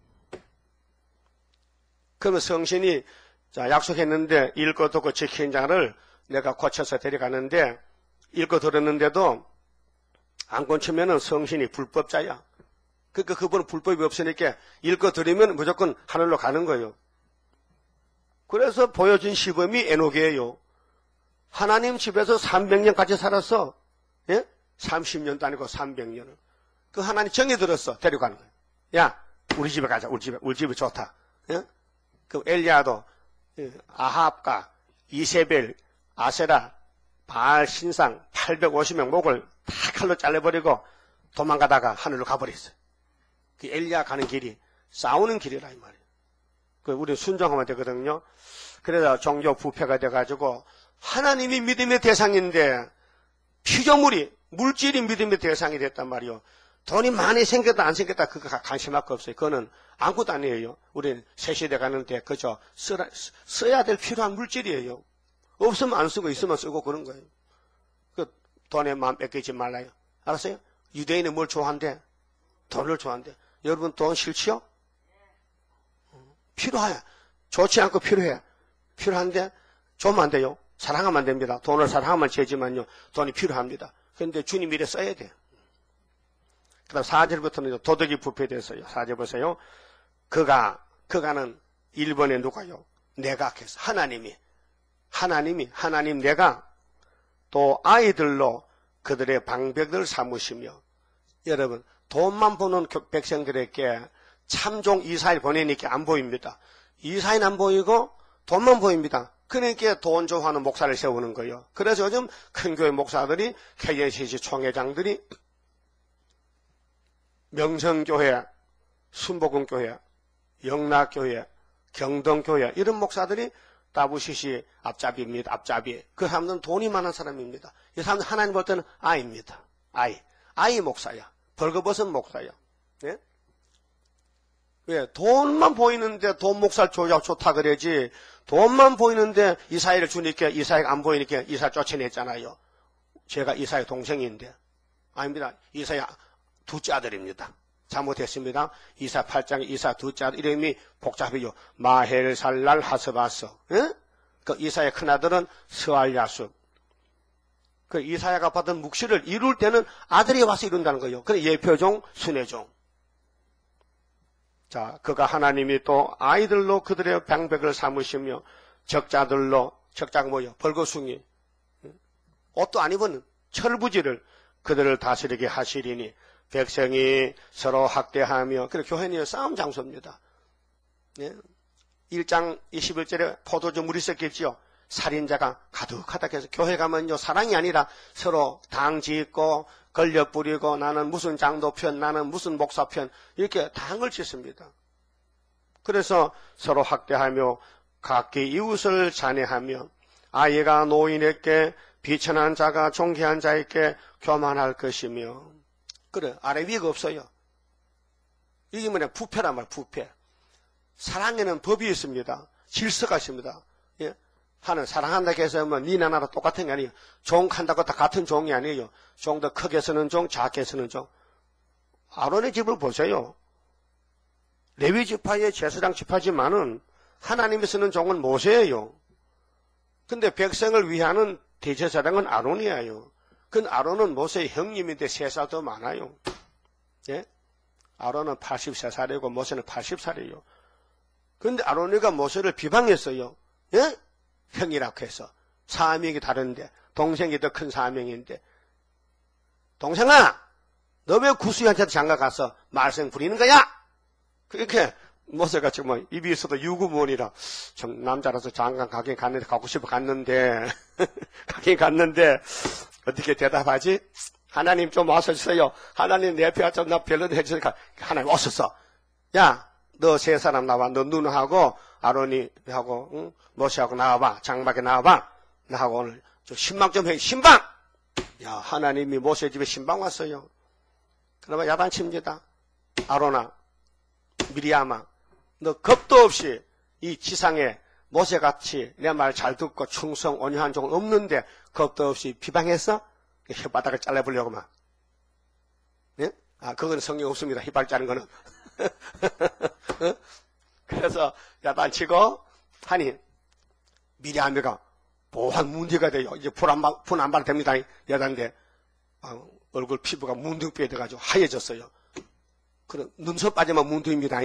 그러면 성신이 자 약속했는데 읽고 듣고 지킨 자를 내가 고쳐서 데려가는데 읽고 들었는데도 안 고치면은 성신이 불법자야. 그러니까 그분은 불법이 없으니까 읽고 들으면 무조건 하늘로 가는 거예요. 그래서 보여준 시범이 에녹이에요. 하나님 집에서 300년 같이 살았어. 예? 30년도 아니고 300년을. 그 하나님 정이 들었어. 데려가는 거예요. 야, 우리 집에 가자. 우리 집이 좋다. 예? 그 엘리야도 아합과 이세벨, 아세라, 바알 신상 850명 목을 다 칼로 잘라버리고 도망가다가 하늘로 가버렸어요. 그 엘리야 가는 길이 싸우는 길이라 이 말이에요. 그 우리 순종하면 되거든요. 그래서 종교 부패가 돼가지고 하나님이 믿음의 대상인데 피조물이 물질이 믿음의 대상이 됐단 말이에요. 돈이 많이 생겼다 안 생겼다 그거 관심할 거 없어요. 그거는 아무것도 아니에요. 우리는 새 시대 가는데 그저 써야 될 필요한 물질이에요. 없으면 안 쓰고 있으면 쓰고 그런 거예요. 그 돈에 마음 뺏기지 말라요. 알았어요? 유대인은 뭘 좋아한대? 돈을 좋아한대. 여러분 돈 싫지요? 필요해. 좋지 않고 필요해. 필요한데 좋으면 안 돼요. 사랑하면 안 됩니다. 돈을 사랑하면 죄지만요. 돈이 필요합니다. 그런데 주님 일에 써야 돼요. 그 다음 4절부터는 도덕이 부패됐어요. 4절 보세요. 그가는 1번에 누가요? 내가 그래서 하나님 내가 또 아이들로 그들의 방백을 삼으시며 여러분 돈만 보는 백성들에게 참종 이스라엘 보내니까 안 보입니다. 이스라엘 안 보이고 돈만 보입니다. 그러니까 돈 좋아하는 목사를 세우는 거예요. 그래서 요즘 큰 교회 목사들이 KNCC 총회장들이 명성교회, 순복음교회, 영락교회, 경동교회 이런 목사들이 WCC 앞잡이입니다. 앞잡이. 그 사람들은 돈이 많은 사람입니다. 이 사람들 하나님 볼 때는 아이입니다. 아이 목사야. 벌거벗은 목사야. 예? 왜? 돈만 보이는데 돈 목사를 줘야 좋다 그래지 돈만 보이는데 이사야를 주니까 이사야가 안 보이니까 이사야 쫓아냈잖아요. 제가 이사야 동생인데. 아닙니다. 이사야 둘째 아들입니다. 잘못했습니다. 이사 8장에 이사 둘째 아들 이름이 복잡해요. 마헬살랄 하스바서. 예? 그 이사야 큰아들은 스알야숲. 그 이사야가 받은 묵시를 이룰 때는 아들이 와서 이룬다는 거예요. 그래 예표종, 순회종. 자, 그가 하나님이 또 아이들로 그들의 방백을 삼으시며 적자가 뭐예요? 벌거숭이. 옷도 안 입은 철부지를 그들을 다스리게 하시리니 백성이 서로 학대하며 그래 교회는 싸움 장소입니다. 예? 1장 21절에 포도주 물이 섞였지요. 살인자가 가득하다 해서 교회 가면요 사랑이 아니라 서로 당 짓고 걸려 뿌리고 나는 무슨 장도편 나는 무슨 목사편 이렇게 당을 짓습니다. 그래서 서로 학대하며 각기 이웃을 잔해하며 아이가 노인에게 비천한 자가 존귀한 자에게 교만할 것이며 그래 아래 위가 없어요. 이게 뭐냐 부패란 말 부패. 사랑에는 법이 있습니다. 질서가 있습니다. 예? 하는 사랑한다고 해서 뭐 니나 나랑 똑같은 게 아니에요. 종한다고 다 같은 종이 아니에요. 종도 크게 쓰는 종, 작게 쓰는 종. 아론의 집을 보세요. 레위 지파의 제사장 지파지만은 하나님이 쓰는 종은 모세예요. 근데 백성을 위하는 대제사장은 아론이에요. 그 아론은 모세의 형님인데 3살 더 많아요. 예? 아론은 83살이고 모세는 80살이에요. 근데 아론이가 모세를 비방했어요. 예? 형이라고 해서 사명이 다른데 동생이 더 큰 사명인데 동생아 너 왜 구수한테 장가 가서 말썽 부리는 거야? 그렇게 모세가 정말 입이 있어도 유구무원이라 좀 남자라서 장가 가긴 갔는데 가고 싶어 갔는데 가긴 갔는데 어떻게 대답하지? 하나님 좀 와서주세요. 하나님 내 앞에 좀 나 별로 해주니까 하나님 오셨어. 야, 너 세 사람 나와. 너 누나하고 아론이하고 응? 모세하고 나와봐. 장막에 나와봐. 나하고 오늘 좀 신방 좀 해. 신방! 야, 하나님이 모세 집에 신방 왔어요. 그러면 야단칩니다. 아론아, 미리아마, 너 겁도 없이 이 지상에 모세같이 내 말 잘 듣고 충성 온유한 종은 없는데 겁도 없이 비방했어? 혓바닥을 잘라보려고 막. 예? 아, 그건 성경 없습니다. 혓바닥 자른 거는. 그래서 야단치고 하니 미리아미가 보한 문제가 돼요. 이제 분한발 됩니다. 여단데 얼굴 피부가 문둥병이 돼가지고 하얘졌어요. 그럼 눈썹 빠지면 문둥입니다.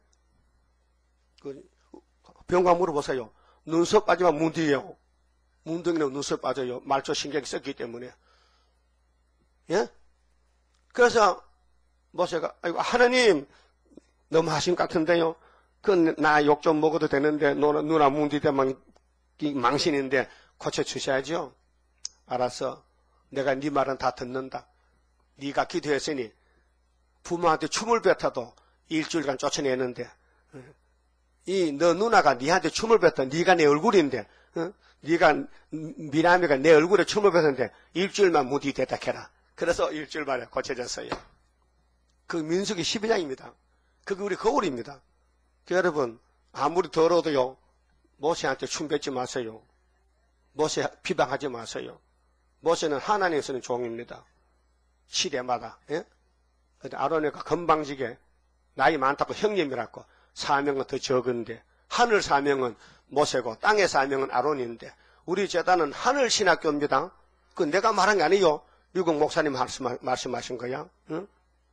병과 물어보세요. 눈썹 빠지면 문둥이에요. 문둥이는 눈썹 빠져요. 말초 신경이 썼기 때문에. 예? 그래서 모세가 아이고 하나님 너무 하신 것 같은데요. 그 나 욕 좀 먹어도 되는데 누나 문디 되면 망신인데 고쳐주셔야죠. 알았어. 내가 네 말은 다 듣는다. 네가 기도했으니 부모한테 춤을 뱉어도 일주일간 쫓아내는데 이 너 누나가 네한테 춤을 뱉어 네가 내 얼굴인데 네가 미나미가 내 얼굴에 춤을 뱉었는데 일주일만 무디 대답해라. 그래서 일주일 만에 고쳐졌어요. 그 민수기 12장입니다. 그게 우리 거울입니다. 여러분 아무리 더러워도요 모세한테 춤 뱉지 마세요. 모세 비방하지 마세요. 모세는 하나님의 쓰는 종입니다. 시대마다. 예? 아론이가 건방지게 나이 많다고 형님이라고 사명은 더 적은데 하늘 사명은 모세고 땅의 사명은 아론인데 우리 재단은 하늘 신학교입니다. 그 내가 말한 게 아니요. 미국 목사님 말씀하신 거야. 응?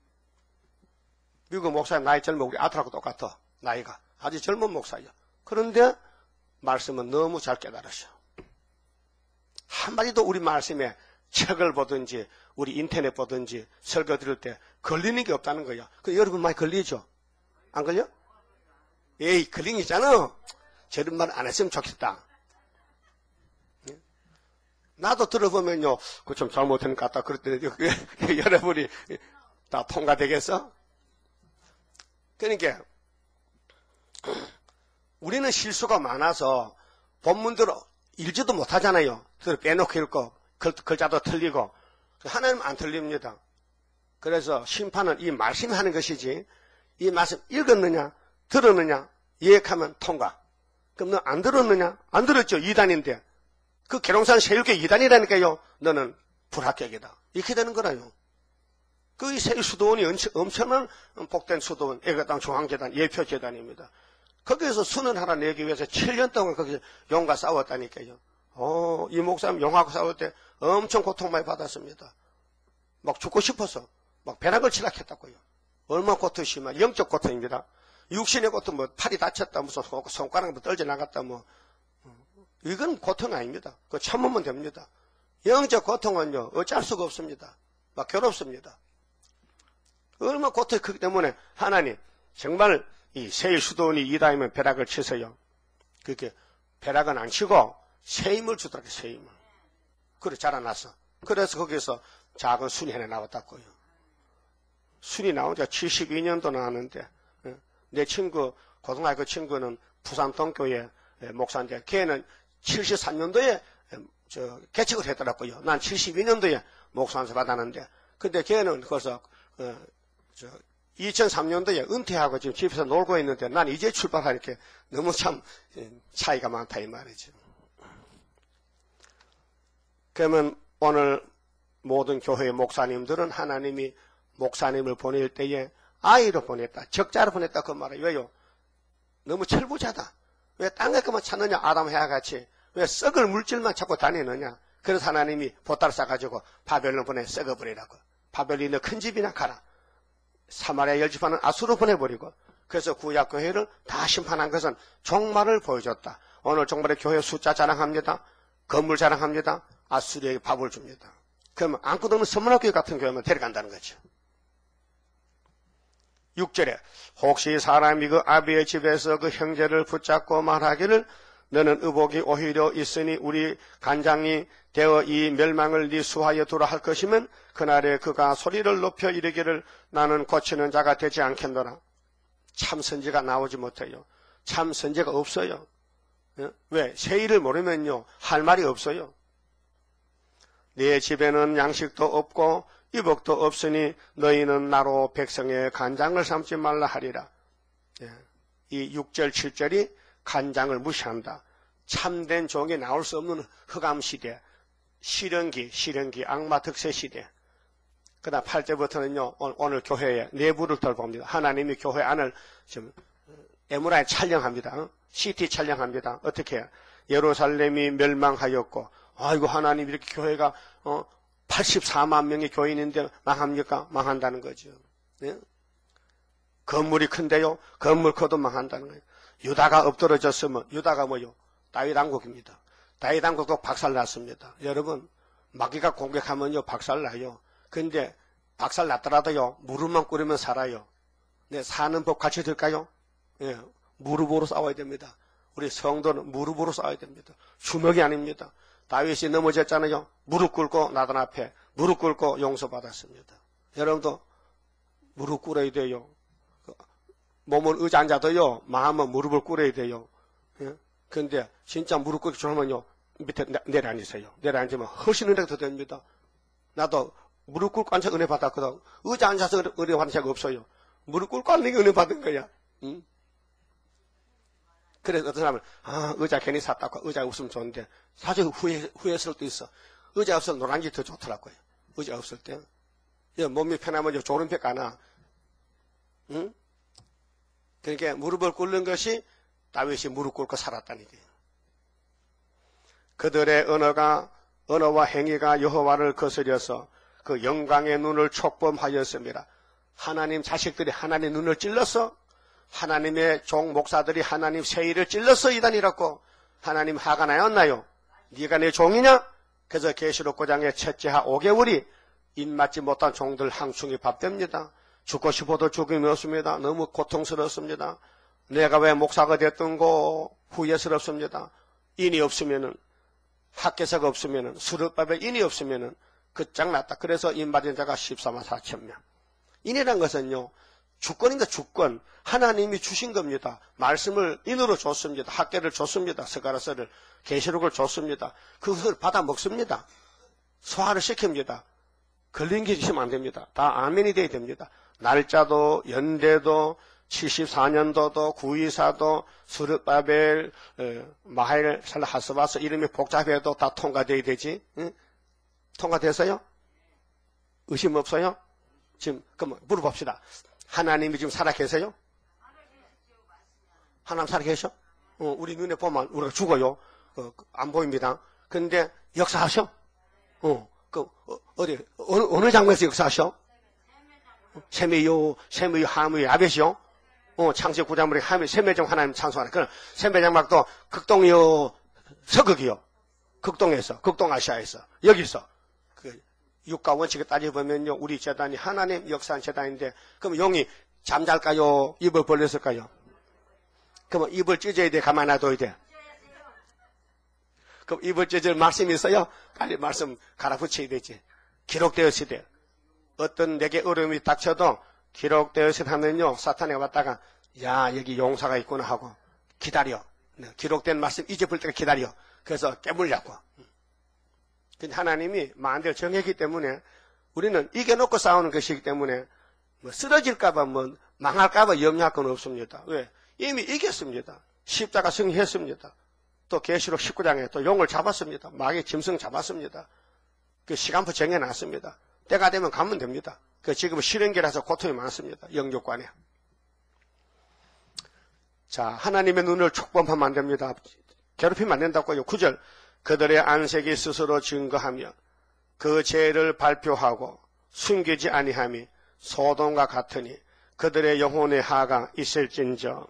미국 목사님 나이 젊어 우리 아들하고 똑같아. 나이가 아주 젊은 목사야. 그런데 말씀은 너무 잘 깨달으셔. 한마디도 우리 말씀에 책을 보든지 우리 인터넷 보든지 설교 들을 때 걸리는 게 없다는 거야. 그 여러분 많이 걸리죠? 안 걸려? 에이 걸린 게 있잖아. 저런 말 안 했으면 좋겠다. 나도 들어보면요 그 좀 잘못한 것 같다 그랬더니 여러분이 다 통과되겠어? 그러니까 우리는 실수가 많아서 본문대로 읽지도 못하잖아요. 그래서 빼놓고 읽고 글자도 틀리고 하나님은 안 틀립니다. 그래서 심판은 이 말씀이 하는 것이지 이 말씀 읽었느냐 들었느냐 예약하면 통과. 그럼 너 안 들었느냐 안 들었죠. 2단인데 그 계룡산 세율교 2단이라니까요. 너는 불합격이다. 이렇게 되는 거라요. 그 세율수도원이 엄청난 복된 수도원 애가당 중앙재단 예표재단입니다. 거기에서 순원하나 내기 위해서 7년 동안 거기서 용과 싸웠다니까요. 이 목사님 용하고 싸울 때 엄청 고통 많이 받았습니다. 막 죽고 싶어서 막 벼락을 치락했다고요. 얼마나 고통이 심한 영적 고통입니다. 육신의 고통 뭐 팔이 다쳤다 무슨 손가락 뭐 떨져 나갔다 뭐 이건 고통 아닙니다. 그거 참으면 됩니다. 영적 고통은요 어쩔 수가 없습니다. 막 괴롭습니다. 얼마나 고통이 크기 때문에 하나님 정말 이 세일 수도원이 이다이면 벼락을 치세요. 그렇게 벼락은 안 치고 세임을 주더라고요. 세임을. 그래 자라났어. 그래서 거기서 작은 순이 하나 나왔다고요. 순이 나온 지가 72년도 나왔는데 내 친구 고등학교 친구는 부산 동교회 목사인데 걔는 73년도에 개척을 했더라고요. 난 72년도에 목사한테 받았는데 근데 걔는 거기서 2003년도에 은퇴하고 지금 집에서 놀고 있는데 난 이제 출발하니까 너무 참 차이가 많다 이 말이죠. 그러면 오늘 모든 교회의 목사님들은 하나님이 목사님을 보낼 때에 아이로 보냈다. 적자로 보냈다 그 말이에요. 왜요? 너무 철부자다. 왜 땅에 것만 찾느냐 아담 해와 같이 왜 썩을 물질만 찾고 다니느냐. 그래서 하나님이 보따리 싸가지고 바벨론 보내 썩어버리라고. 바벨론이 너 큰 집이나 가라. 사마리아 열집하는 아수로 보내버리고 그래서 구약교회를 다 심판한 것은 종말을 보여줬다. 오늘 종말의 교회 숫자 자랑합니다. 건물 자랑합니다. 아수리에게 밥을 줍니다. 그러면 안고 도는 선문학교회 같은 교회만 데려간다는 거죠. 6절에 혹시 사람이 그 아비의 집에서 그 형제를 붙잡고 말하기를 너는 의복이 오히려 있으니 우리 간장이 되어 이 멸망을 네 수하에 두라 할 것이면 그날에 그가 소리를 높여 이르기를 나는 고치는 자가 되지 않겠노라. 참 선지가 나오지 못해요. 참 선지가 없어요. 왜? 새 일을 모르면요 할 말이 없어요. 네 집에는 양식도 없고 이복도 없으니 너희는 나로 백성의 간장을 삼지 말라 하리라. 이 6절 7절이 간장을 무시한다. 참된 종이 나올 수 없는 흑암시대, 시련기, 악마 득세 시대. 그 다음 8절부터는요 오늘 교회에 내부를 돌봅니다. 하나님이 교회 안을 지금 MRI 촬영합니다. CT 촬영합니다. 어떻게 해요? 예루살렘이 멸망하였고 아이고 하나님 이렇게 교회가 84만 명의 교인인데 망합니까? 망한다는 거죠. 네? 건물이 큰데요. 건물 커도 망한다는 거예요. 유다가 엎드러졌으면 유다가 뭐요? 다윗 왕국입니다. 다윗 왕국도 박살났습니다. 여러분 마귀가 공격하면요 박살나요. 근데 박살났더라도요 무릎만 꿇으면 살아요. 네, 사는 법 같이 들까요? 예, 무릎으로 싸워야 됩니다. 우리 성도는 무릎으로 싸워야 됩니다. 주먹이 아닙니다. 다윗이 넘어졌잖아요. 무릎 꿇고 나단 앞에 무릎 꿇고 용서받았습니다. 여러분도 무릎 꿇어야 돼요. 몸을 의자 앉아도요 마음은 무릎을 꿇어야 돼요. 예? 근데 진짜 무릎 꿇기 좋으면요 밑에 내려앉으세요. 내려앉으면 훨씬 은혜가 더 됩니다. 나도 무릎 꿇고 앉아 은혜 받았거든. 의자 앉아서 은혜 받은 적이 없어요. 무릎 꿇고 앉는 게 은혜 받은 거야. 응? 그래서 어떤 사람은 의자 괜히 샀다고 의자 없으면 좋은데 사실 후회스러울 때 있어. 의자 없으면 노란지 더 좋더라고요. 의자 없을 때. 몸이 편하면 졸음팩 가나. 응? 그러니까 무릎을 꿇는 것이 다윗이 무릎 꿇고 살았다는 거예요. 그들의 언어와 행위가 여호와를 거스려서 그 영광의 눈을 촉범하였습니다. 하나님 자식들이 하나님 눈을 찔러서 하나님의 종 목사들이 하나님 세일을 찔러서 이단이라고 하나님 화가 나였나요? 네가 내 종이냐? 그래서 계시록 9장의 첫째하 5개월이 입맞지 못한 종들 항충이 밥됩니다. 죽고 싶어도 죽음이 없습니다. 너무 고통스럽습니다. 내가 왜 목사가 됐던고 후회스럽습니다. 인이 없으면은 학계서가 없으면은 수르밥에 인이 없으면은 끝장났다. 그래서 인받은 자가 14만 4천 명. 인이란 것은요 주권인가 주권. 하나님이 주신 겁니다. 말씀을 인으로 줬습니다. 학계를 줬습니다. 스가랴서를 계시록을 줬습니다. 그것을 받아 먹습니다. 소화를 시킵니다. 걸린 게 있으면 안 됩니다. 다 아멘이 돼야 됩니다. 날짜도 연대도 74년도도 924도 수르바벨 마하일 살하스바스 이름이 복잡해도 다 통과돼야 되지. 응? 통과됐어요? 의심 없어요? 지금 그럼 물어봅시다. 하나님이 지금 살아계세요? 하나님 살아계셔? 우리 눈에 보면 우리가 죽어요. 안 보입니다. 근데 역사하셔? 어느 장면에서 역사하셔? 세미요, 하무요, 아벳이요? 창세기 9장물에 하무, 세매정 하나님 찬송하는 그런 세매장막도 극동이요, 서극이요. 극동에서, 극동아시아에서, 여기서. 육가 원칙에 따져보면요, 우리 재단이 하나님 역사한 재단인데, 그럼 용이 잠잘까요? 입을 벌렸을까요? 그럼 입을 찢어야 돼? 가만 놔둬야 돼? 그럼 입을 찢을 말씀이 있어요? 빨리 말씀 갈아붙여야 되지. 기록되었을 때. 어떤 내게 어려움이 닥쳐도 기록되었을 때 하면요, 사탄이 왔다가, 야, 여기 용사가 있구나 하고, 기다려. 기록된 말씀 잊어볼 때가 기다려. 그래서 깨물려고. 근데 하나님이 만대를 정했기 때문에 우리는 이겨놓고 싸우는 것이기 때문에 뭐 쓰러질까봐 뭐 망할까봐 염려할 건 없습니다. 왜? 이미 이겼습니다. 십자가 승리했습니다. 또 계시록 19장에 또 용을 잡았습니다. 마귀 짐승 잡았습니다. 그 시간표 정해놨습니다. 때가 되면 가면 됩니다. 지금은 실행기라서 고통이 많습니다. 영육관에. 자, 하나님의 눈을 촉범하면 안 됩니다. 괴롭히면 안 된다고요. 9절. 그들의 안색이 스스로 증거하며 그 죄를 발표하고 숨기지 아니함이 소돔과 같으니 그들의 영혼의 하가 있을진저.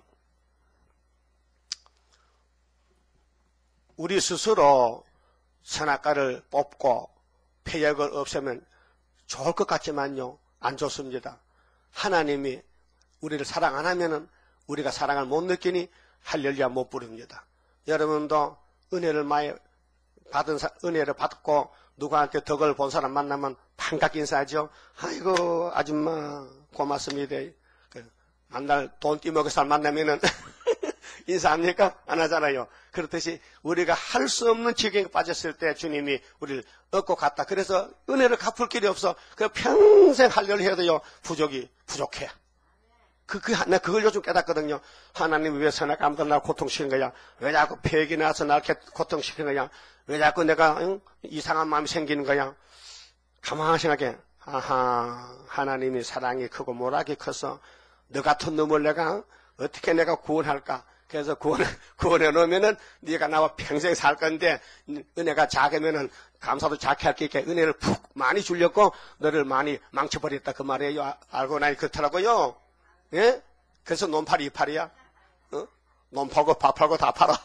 우리 스스로 선악과를 뽑고 폐역을 없애면 좋을 것 같지만요, 안 좋습니다. 하나님이 우리를 사랑 안 하면은 우리가 사랑을 못 느끼니 할렐루야 못 부릅니다. 여러분도 은혜를 많이 은혜를 받고 누구한테 덕을 본 사람 만나면 반갑게 인사하죠. 아이고 아줌마 고맙습니다. 만날 돈 띠먹을 사람 만나면은 인사합니까? 안 하잖아요. 그렇듯이 우리가 할 수 없는 지경에 빠졌을 때 주님이 우리를 얻고 갔다. 그래서 은혜를 갚을 길이 없어. 그 평생 할렐루야 해도요 부족해. 나 그걸 요즘 깨닫거든요. 하나님이 왜 선악 아무도 날 고통시키는 거야? 왜 자꾸 폐역이 나서 날 고통시키는 거야? 왜 자꾸 내가 이상한 마음이 생기는 거야? 가만히 생각해. 하나님이 사랑이 크고 모락이 커서 너 같은 놈을 내가 어떻게 내가 구원할까? 그래서 구원해 놓으면은 네가 나와 평생 살 건데 은혜가 작으면은 감사도 작게 할 게 있게 은혜를 푹 많이 주려고 너를 많이 망쳐버렸다 그 말이에요. 알고 나니 그렇더라고요. 예? 그래서 논팔이 이팔이야. 논 팔고 밥 팔고 다 팔아.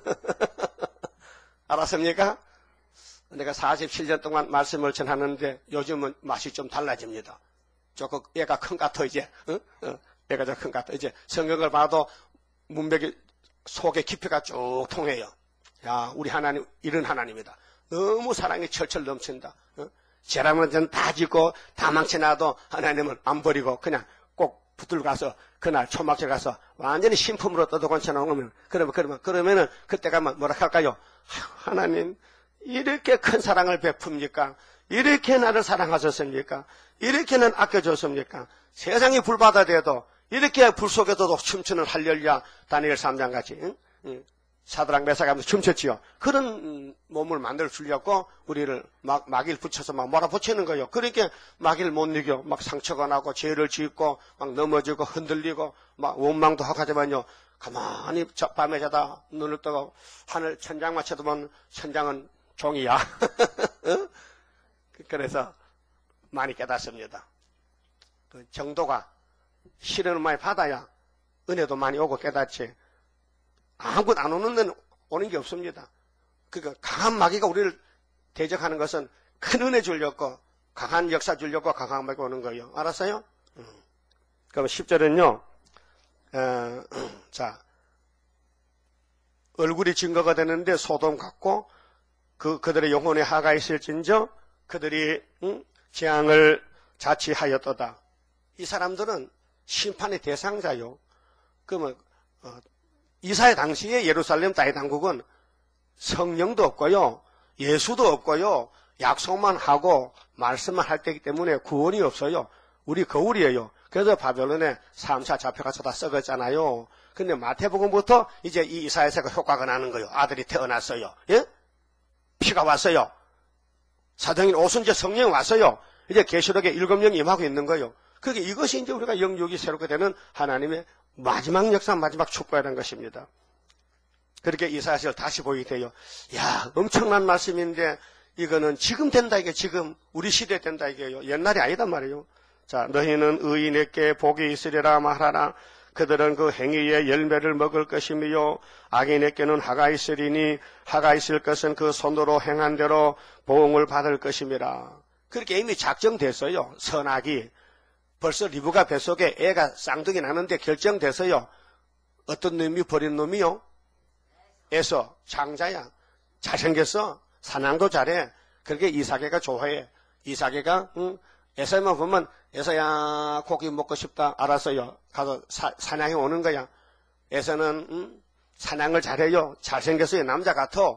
알았습니까? 내가 47년 동안 말씀을 전하는데 요즘은 맛이 좀 달라집니다. 조금 얘가 큰 것 같아 이제. 얘가 좀 큰 것 같아. 이제 성경을 봐도 문맥이 속에 깊이가 쭉 통해요. 야, 우리 하나님 이런 하나님이다. 너무 사랑이 철철 넘친다. 죄라면 다 짓고 다 망쳐놔도 하나님은 안 버리고 그냥 꼭 붙들고 가서 그날 초막절 가서 완전히 신품으로 떠들고쳐 나오면 그러면은 그때 가면 뭐라 할까요? 하나님 이렇게 큰 사랑을 베풉니까? 이렇게 나를 사랑하셨습니까? 이렇게 는 아껴줬습니까? 세상이 불바다 돼도 이렇게 불 속에서도 춤추는 할렐루야 다니엘 3장 같이 사드락 메삭 하면서 춤췄지요. 그런 몸을 만들어 주려고 우리를 막일 붙여서 막 몰아붙이는 거예요. 그러니까 막일 못 이겨 막 상처가 나고 죄를 짓고 막 넘어지고 흔들리고 막 원망도 하고 하지만요. 가만히 밤에 자다 눈을 뜨고 하늘 천장만 쳐다보면 천장은 종이야. 그래서 많이 깨닫습니다. 그 정도가 시련을 많이 받아야 은혜도 많이 오고 깨닫지. 아무것도 안 오는 데는 오는 게 없습니다. 그러니까 강한 마귀가 우리를 대적하는 것은 큰 은혜 주려고 강한 역사 주려고 강한 마귀가 오는 거예요. 알았어요? 그럼 10절은요. 자, 얼굴이 증거가 되는데 소돔 같고 그들의 영혼에 하가 있을진저 그들이 재앙을 자취하였도다. 이 사람들은 심판의 대상자요. 그러면 이사야 당시에 예루살렘 다윗왕국은 성령도 없고요. 예수도 없고요. 약속만 하고 말씀만 할 때이기 때문에 구원이 없어요. 우리 거울이에요. 그래서 바벨론에 3차 잡혀가서 다 썩었잖아요. 근데 마태복음부터 이제 이 이사야서가 효과가 나는 거예요. 아들이 태어났어요. 예? 피가 왔어요. 사도행전 오순절 성령이 왔어요. 이제 계시록에 7명이 임하고 있는 거예요. 그게 이것이 이제 우리가 영육이 새롭게 되는 하나님의 마지막 역사, 마지막 축복이라는 것입니다. 그렇게 이사야서를 다시 보게 돼요. 야, 엄청난 말씀인데 이거는 지금 된다 이게 지금 우리 시대에 된다 이게요. 옛날이 아니단 말이에요. 자, 너희는 의인에게 복이 있으리라 말하라. 그들은 그 행위의 열매를 먹을 것이며 악인에게는 하가 있으리니 하가 있을 것은 그 손으로 행한 대로 보응을 받을 것임이라. 그렇게 이미 작정됐어요. 선악이. 벌써 리브가 뱃속에 애가 쌍둥이 나는데 결정돼서요. 어떤 놈이 버린 놈이요? 에서 장자야. 잘생겼어. 사냥도 잘해. 그렇게 이삭애가 좋아해. 이삭애가 에서만 보면 에서야 고기 먹고 싶다. 알았어요. 가서 사냥해 오는 거야. 에서는 사냥을 잘해요. 잘생겼어요. 남자 같아.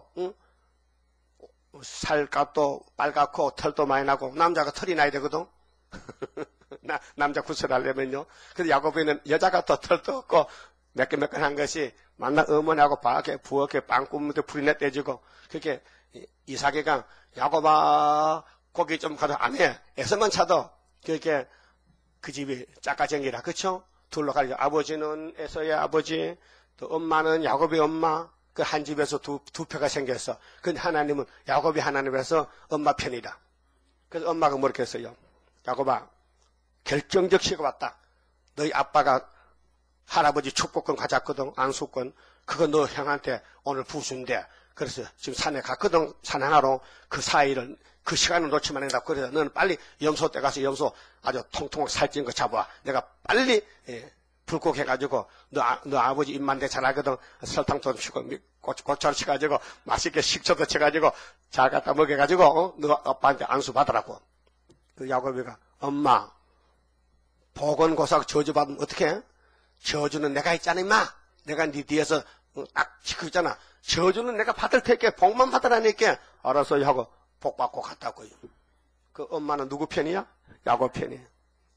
살값도 빨갛고 털도 많이 나고 남자가 털이 나야 되거든. 남자 구슬하려면요. 근데 야곱에는 여자가 더 털도 없고 매끈매끈한 것이 만나 어머니하고 밖에 부엌에 빵 굽는데 불이나 떼지고 그렇게 이삭애가 야곱아 고기 좀 가도 안 해. 애서만 차도 그렇게 그 집이 짝가정이라 그쵸? 둘러 가리죠. 아버지는 에서의 아버지 또 엄마는 야곱의 엄마 그 한 집에서 두 표가 생겼어. 근데 하나님은 야곱이 하나님에서 엄마 편이다. 그래서 엄마가 뭐렇게 했어요? 야곱아 결정적 시가 왔다. 너희 아빠가 할아버지 축복권 가졌거든. 안수권. 그거 너 형한테 오늘 부순대. 그래서 지금 산에 갔거든. 산행하러 그 사이를 그 시간을 놓치면 안 된다. 그래서 너는 빨리 염소 때 가서 염소 아주 통통 살찐 거 잡아와. 내가 빨리 불국 해가지고 너 아버지 입만대 잘하거든. 설탕도 치고 고추를 쳐가지고 맛있게 식초도 쳐가지고 잘 갖다 먹여가지고 너 아빠한테 안수 받으라고. 그 야곱이가 엄마 보건고사 저주받으면 어떻게 해? 저주는 내가 했잖아 임마. 내가 네 뒤에서 딱 지키고 있잖아. 저주는 내가 받을 테니까 복만 받으라니까 알아서 하고 복 받고 갔다고요. 그 엄마는 누구 편이야? 야곱 편이에요.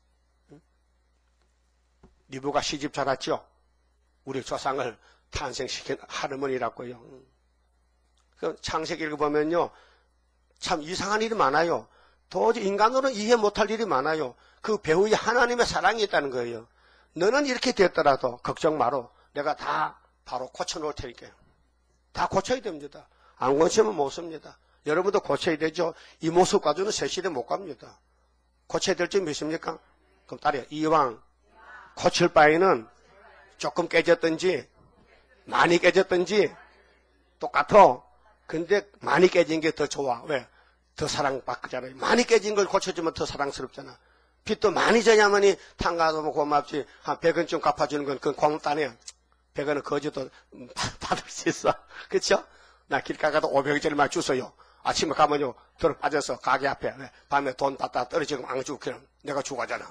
리브가 시집 잘 왔죠? 우리 조상을 탄생시킨 할머니라고요. 그 창세기 읽어보면요. 참 이상한 일이 많아요. 도저히 인간으로는 이해 못할 일이 많아요. 그 배우에 하나님의 사랑이 있다는 거예요. 너는 이렇게 됐더라도 걱정 마라. 내가 다 바로 고쳐놓을 테니까요. 다 고쳐야 됩니다. 안 고치면 못 씁니다. 여러분도 고쳐야 되죠. 이 모습 가지고는 세시대 못 갑니다. 고쳐야 될 점 몇입니까? 그럼 딸이야. 이왕 고칠 바에는 조금 깨졌든지 많이 깨졌든지 똑같아. 근데 많이 깨진 게 더 좋아. 왜? 더 사랑받잖아요. 많이 깨진 걸 고쳐주면 더 사랑스럽잖아. 빚도 많이 져야만이 탕가도 고맙지. 한 100원쯤 갚아주는 건 그건 고맙다네요. 100원은 거저도 받을 수 있어. 그쵸? 나 길 가가도 500원짜리만 주소요. 아침에 가면요, 들어 빠져서 가게 앞에 밤에 돈 받다 떨어지고 안 주고 그냥 내가 주고 가잖아.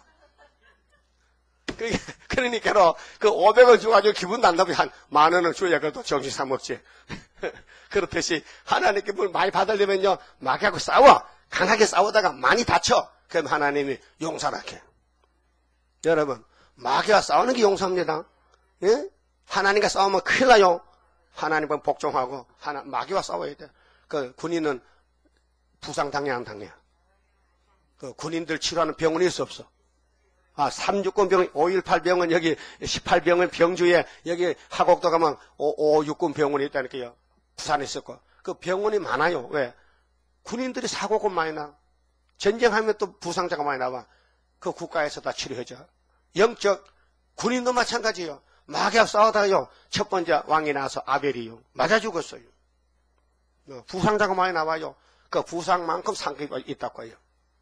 그러니까 그 500원 주가지고 기분 난다고 한 10,000원은 줘야 그래도 정신 사먹지. 그렇듯이 하나님께 뭘 많이 받으려면요, 마귀하고 싸워. 강하게 싸우다가 많이 다쳐. 그럼 하나님이 용서를 할게. 여러분, 마귀와 싸우는 게 용서입니다. 예? 하나님과 싸우면 큰일 나요. 하나님은 복종하고 마귀와 싸워야 돼. 그 군인은 부상당해 안 당해? 그 군인들 치료하는 병원이 있어 없어? 369 병원, 518 병원, 여기 18병원 병주에, 여기 하곡도 가면 569 병원이 있다니까요. 부산에 있었고. 그 병원이 많아요. 왜? 군인들이 사고가 많이 나. 전쟁하면 또 부상자가 많이 나와. 그 국가에서 다 치료해줘. 영적, 군인도 마찬가지예요. 마귀와 싸우다가요. 첫 번째 왕이 나와서 아벨이요. 맞아 죽었어요. 부상자가 많이 나와요. 그 부상만큼 상급이 있다고 해요.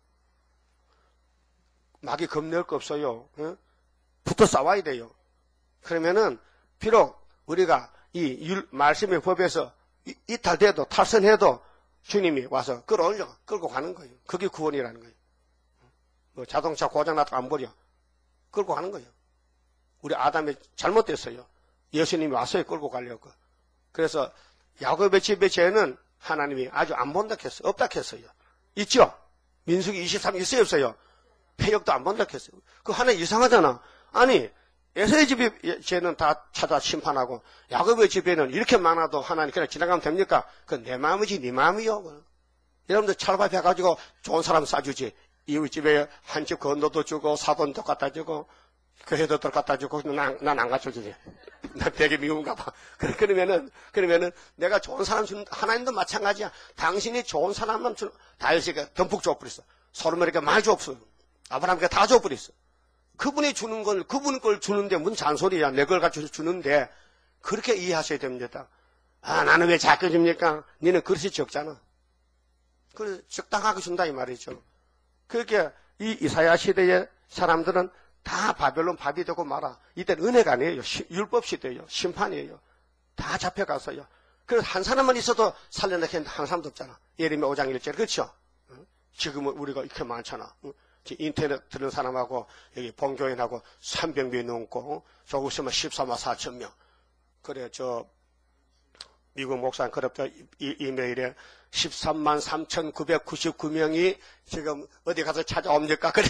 마귀 겁낼 거 없어요. 붙어 싸워야 돼요. 그러면은 비록 우리가 이 말씀의 법에서 이탈돼도 탈선해도 주님이 와서 끌고 가는 거예요. 그게 구원이라는 거예요. 뭐 자동차 고장났다고 안 버려. 끌고 가는 거예요. 우리 아담이 잘못됐어요. 예수님이 왔어요. 끌고 가려고. 그래서 야곱의 집의 죄는 하나님이 아주 안 본다 했어요. 없다 했어요. 있죠? 민수기 23 있어요 없어요? 폐역도 안 본다 했어요. 그 하나 이상하잖아. 아니 에서의 집의 죄는 다 찾아 심판하고 야곱의 집에는 이렇게 많아도 하나님 그냥 지나가면 됩니까? 그건 내 마음이지 네 마음이요. 여러분들 찰밥해가지고 좋은 사람 싸주지. 이웃 집에 한 집 건너도 주고 사돈도 갖다 주고 교회도 갖다 주고 난 안 갖다 주지. 난 되게 미운가 봐. 그러면은 내가 좋은 사람 주는 하나님도 마찬가지야. 당신이 좋은 사람만 주는 다윗에게 듬뿍 줘버렸어. 솔로몬에게 많이 줘버렸어. 아브라함에게 다 줘버렸어. 그분이 주는 걸 그분 걸 주는데 무슨 잔소리야. 내 걸 가지고 주는데 그렇게 이해하셔야 됩니다. 나는 왜 작게 줍니까? 니는 그릇이 적잖아. 그래서 적당하게 준다 이 말이죠. 그렇게 이 이사야 시대의 사람들은 다 바벨론 밥이 되고 말아. 이때는 은혜가 아니에요. 율법 시대예요. 심판이에요. 다 잡혀가서요. 그래서 한 사람만 있어도 살려내게 했는데 한 사람도 없잖아. 예레미야 5장 1절 그렇죠? 지금은 우리가 이렇게 많잖아. 인터넷 들은 사람하고 여기 본교인하고 300명이 넘고 조금 있으면 14만 4천 명. 그래 미국 목사님 그렇다 이메일에 13만 3,999명이 지금 어디 가서 찾아옵니까? 그래.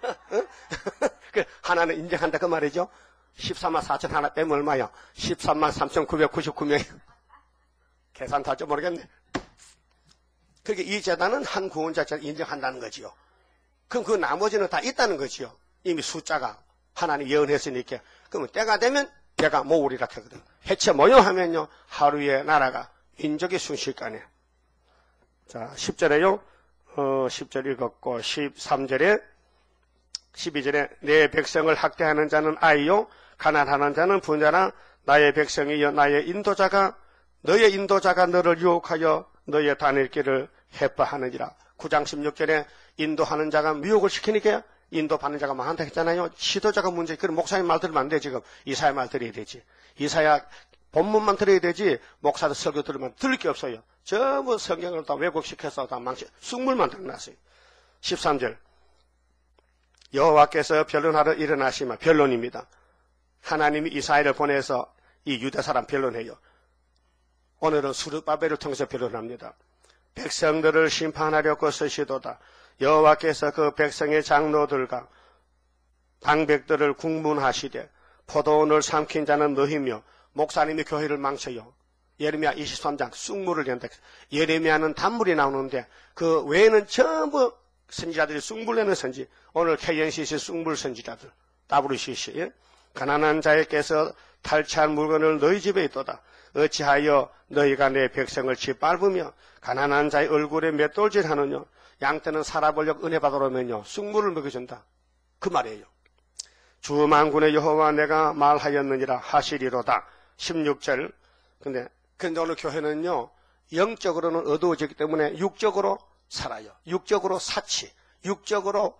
하나는 인정한다 그 말이죠. 14만 4천 하나 빼면 얼마야? 13만 3,999명. 계산 다 좀 모르겠네. 그러니까 이 재단은 한 구원자를 인정한다는 거지요. 그럼 그 나머지는 다 있다는 거지요. 이미 숫자가 하나님 예언했으니까. 그러면 때가 되면 내가 모으리라 하거든. 해체 모여하면요. 하루에 나라가 민족이 순식간에. 자, 10절에요. 10절 읽었고 13절에 12절에 내 백성을 학대하는 자는 아이요 가난하는 자는 부자나 나의 백성이여 나의 인도자가 너의 인도자가 너를 유혹하여 너의 다닐 길을 해파하느니라. 9장 16절에 인도하는 자가 미혹을 시키니까 인도받는 자가 많다 했잖아요. 지도자가 문제. 그럼 목사님 말 들으면 안 돼. 지금 이사야 말 들어야 되지. 이사야 본문만 들어야 되지. 목사들 설교 들으면 들을 게 없어요. 전부 성경을 다 왜곡시켜서 다 망치. 쑥물만 들어놨어요. 13절. 여호와께서 변론하러 일어나시면 변론입니다. 하나님이 이사야를 보내서 이 유다 사람 변론해요. 오늘은 수르바벨을 통해서 변론합니다. 백성들을 심판하려고 쓰시도다. 여호와께서 그 백성의 장로들과 방백들을 국문하시되 포도원을 삼킨 자는 너희며 목사님이 교회를 망쳐요. 예레미야 23장 쑥물을 낸다. 예레미야는 단물이 나오는데 그 외에는 전부 선지자들이 쑥물 내는 선지. 오늘 KNCC 쑥물 선지자들 WCC. 예? 가난한 자에게서 탈취한 물건을 너희 집에 있도다. 어찌하여 너희가 내 백성을 짓밟으며 가난한 자의 얼굴에 맷돌질하느냐. 양떼는 살아보려고 은혜 받으려면요 쑥물을 먹여준다. 그 말이에요. 주 만군의 여호와 내가 말하였느니라 하시리로다. 16절. 근데 오늘 교회는요 영적으로는 어두워지기 때문에 육적으로 살아요. 육적으로 사치, 육적으로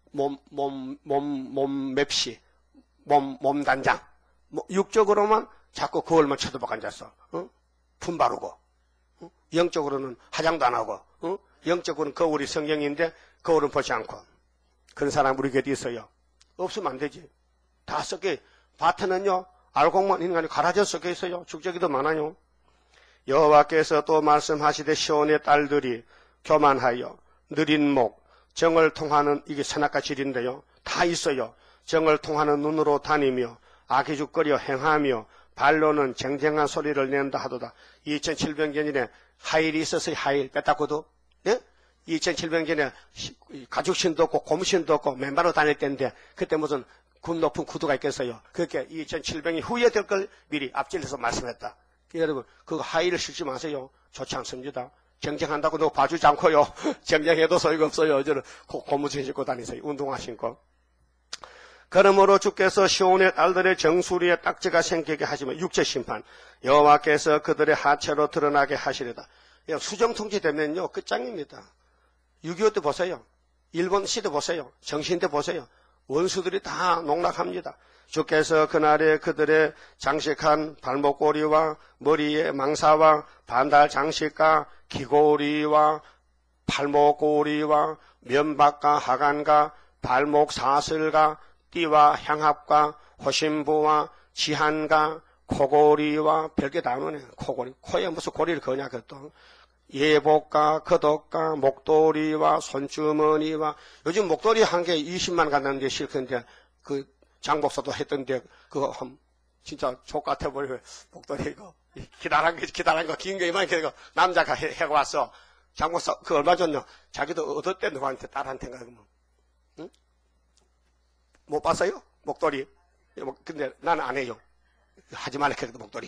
맵시, 몸단장. 육적으로만 자꾸 거울만 쳐다보고 앉았어. 품바르고. 영적으로는 화장도 안 하고. 영적으로는 거울이 성경인데 거울은 보지 않고. 그런 사람 우리 곁에 있어요. 없으면 안 되지. 다 섞여. 밭에는요 알곡만 인간이 갈아져 섞여 있어요. 죽적이도 많아요. 여호와께서 또 말씀하시되 시온의 딸들이 교만하여 느린 목, 정을 통하는 이게 선악과 질인데요. 다 있어요. 정을 통하는 눈으로 다니며 악의죽거려 행하며 발로는 쟁쟁한 소리를 낸다 하도다. 2700년전에 하일이 있었어요. 하일 뺐다고도. 예? 2700년전에 가죽신도 없고 고무신도 없고 맨발로 다닐 때인데 그때 무슨 굽 높은 구두가 있겠어요. 그렇게 2700년 후에 될 걸 미리 앞질러서 말씀했다. 여러분 그거 하일을 신지 마세요. 좋지 않습니다. 경쟁한다고 너 봐주지 않고요. 경쟁해도 소용이 없어요. 저는 고무신 신고 다니세요. 운동화 신고. 그러므로 주께서 시온의 딸들의 정수리에 딱지가 생기게 하시면 육체 심판. 여호와께서 그들의 하체로 드러나게 하시리다. 수정통치 되면요 끝장입니다. 6.25 때 보세요. 일본 시대 보세요. 정신대 보세요. 원수들이 다 농락합니다. 주께서 그날에 그들의 장식한 발목고리와 머리에 망사와 반달 장식과 귀고리와 발목고리와 면박과 하관과 발목 사슬과 띠와 향합과 호심부와 지한과 코고리와 별게 다 나오네. 코고리. 코에 무슨 고리를 거냐 그것도. 예복과 겉옷과 목도리와 손주머니와 요즘 목도리 한 개 20만 갖는데 싫던데 그 장복사도 했던데 그거 진짜 족같아 버리고 목도리 이거 기다란 거 긴 거 이만큼 거 남자가 해고 왔어. 장복사 그 얼마 줬냐? 자기도 얻었대 누구한테 딸한테인가 그러면. 응? 못 봤어요? 목도리. 근데 나는 안 해요. 하지 말라 그래도 목도리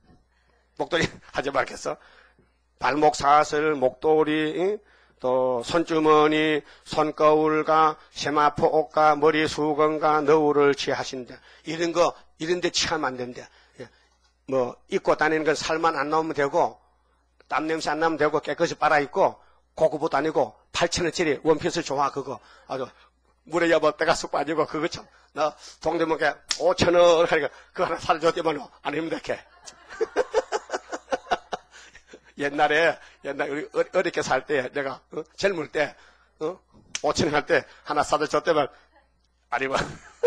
하지 말겠어. 발목 사슬, 목도리, 또 손주머니, 손거울과 세마포 옷과 머리 수건과 너울을 취하신다. 이런데 취하면 안 된다. 뭐 입고 다니는 건 살만 안 나오면 되고 땀 냄새 안 나면 되고 깨끗이 빨아입고 고급 옷 아니고 8,000원짜리 원피스 좋아 그거 아주 물에 여보 때가 쑥 빠지고 그거 참 나 동대문께 5,000원 하니까 그거 하나 사줘야만 안 입는다 이렇게. 옛날에 우리 어렵게 살 때 내가 젊을 때 5,000원 할 때 하나 사다 줬대만 안 입어.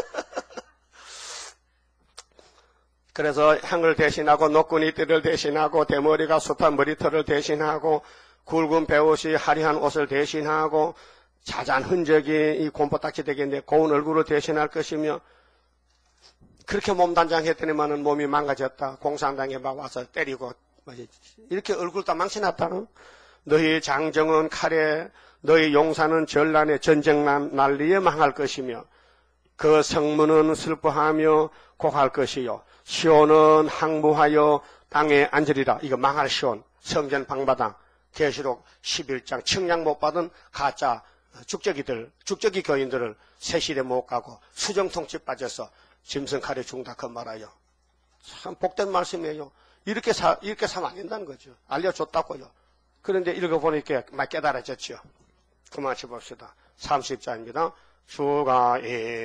그래서 향을 대신하고 노끈이띠를 대신하고 대머리가 숱한 머리털을 대신하고 굵은 배옷이 화려한 옷을 대신하고 자잔 흔적이 이 곰보딱지 되겠는데 고운 얼굴을 대신할 것이며 그렇게 몸단장했더니만은 몸이 망가졌다. 공산당에 막 와서 때리고 이렇게 얼굴 다 망쳐놨다. 너희 장정은 칼에 너희 용사는 전란에 전쟁 난리에 망할 것이며 그 성문은 슬퍼하며 곡할 것이요 시온은 항무하여 땅에 앉으리라. 이거 망할 시온 성전 방바당 계시록 11장 측량 못 받은 가짜 죽적이 교인들을 세실에 못 가고 수정통치 빠져서 짐승칼에 죽다 그 말아요. 참 복된 말씀이에요. 이렇게 사면 안 된다는 거죠. 알려줬다고요. 그런데 읽어보니까 막 깨달아졌죠. 그만 해봅시다. 30자입니다. 주가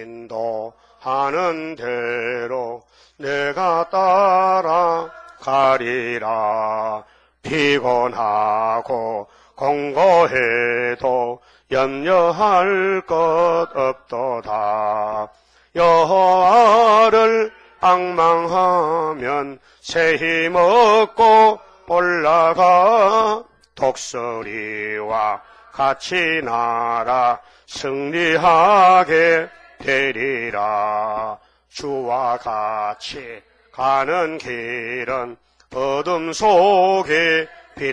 인도하는 대로 내가 따라가리라. 피곤하고 공고해도 염려할 것 없도다. 여호와를 앙망하면 새 힘 얻고 올라가 독수리와 같이 날아 승리하게 되리라. 주와 같이 가는 길은 어둠 속에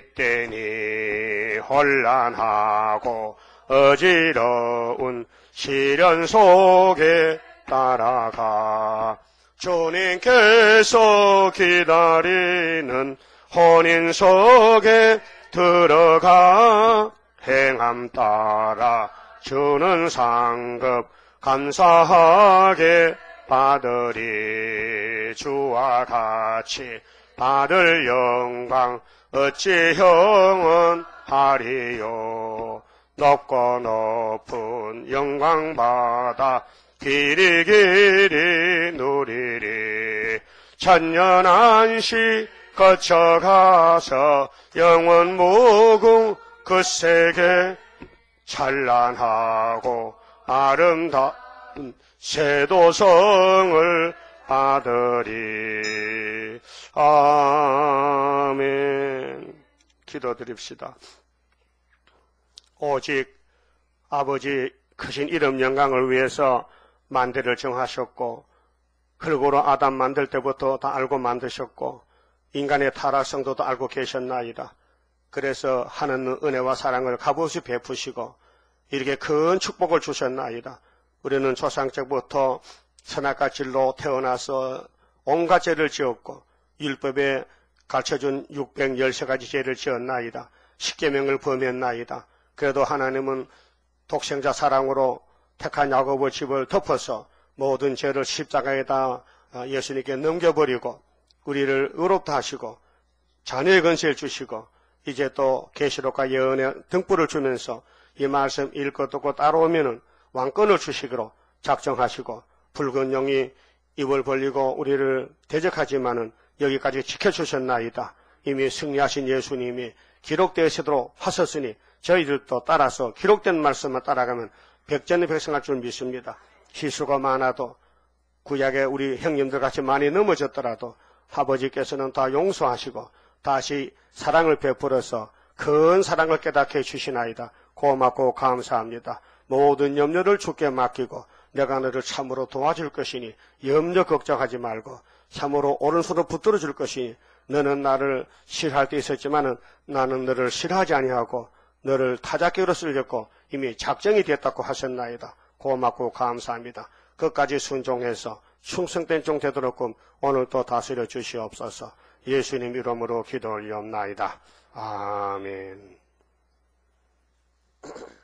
빛되니 혼란하고 어지러운 시련 속에 따라가 주님께서 기다리는 혼인 속에 들어가 행함 따라 주는 상급 감사하게 받으리. 주와 같이 받을 영광 어찌 형언하리요. 높고 높은 영광 받아 길이 길이 누리리. 천년 안시 거쳐가서 영원 무궁 그 세계 찬란하고 아름다운 세도성을 받으리. 아멘. 기도드립시다. 오직 아버지 크신 이름 영광을 위해서 만대를 정하셨고 흙으로 아담 만들 때부터 다 알고 만드셨고 인간의 타락성도 다 알고 계셨나이다. 그래서 하나님은 은혜와 사랑을 값없이 베푸시고 이렇게 큰 축복을 주셨나이다. 우리는 조상적부터 선악과질로 태어나서 온갖 죄를 지었고 율법에 가르쳐준 613가지 죄를 지었나이다. 십계명을 범했나이다. 그래도 하나님은 독생자 사랑으로 택한 야곱의 집을 덮어서 모든 죄를 십자가에다 예수님께 넘겨버리고 우리를 의롭다 하시고 자녀의 권세를 주시고 이제 또 계시록과 예언의 등불을 주면서 이 말씀 읽고 듣고 따라오면은 왕권을 주시기로 작정하시고 붉은 용이 입을 벌리고 우리를 대적하지만은 여기까지 지켜주셨나이다. 이미 승리하신 예수님이 기록되어서도록 하셨으니 저희들도 따라서 기록된 말씀만 따라가면 백전의 백성할 줄 믿습니다. 실수가 많아도 구약에 우리 형님들 같이 많이 넘어졌더라도 아버지께서는 다 용서하시고 다시 사랑을 베풀어서 큰 사랑을 깨닫게 해주시나이다. 고맙고 감사합니다. 모든 염려를 주께 맡기고 내가 너를 참으로 도와줄 것이니 염려 걱정하지 말고 참으로 오른손으로 붙들어 줄 것이니 너는 나를 싫어할 때 있었지만은 나는 너를 싫어하지 아니하고 너를 타작기로 쓰려고 이미 작정이 됐다고 하셨나이다. 고맙고 감사합니다. 끝까지 순종해서 충성된 종 되도록 오늘도 다스려 주시옵소서. 예수님 이름으로 기도 올리옵나이다. 아멘.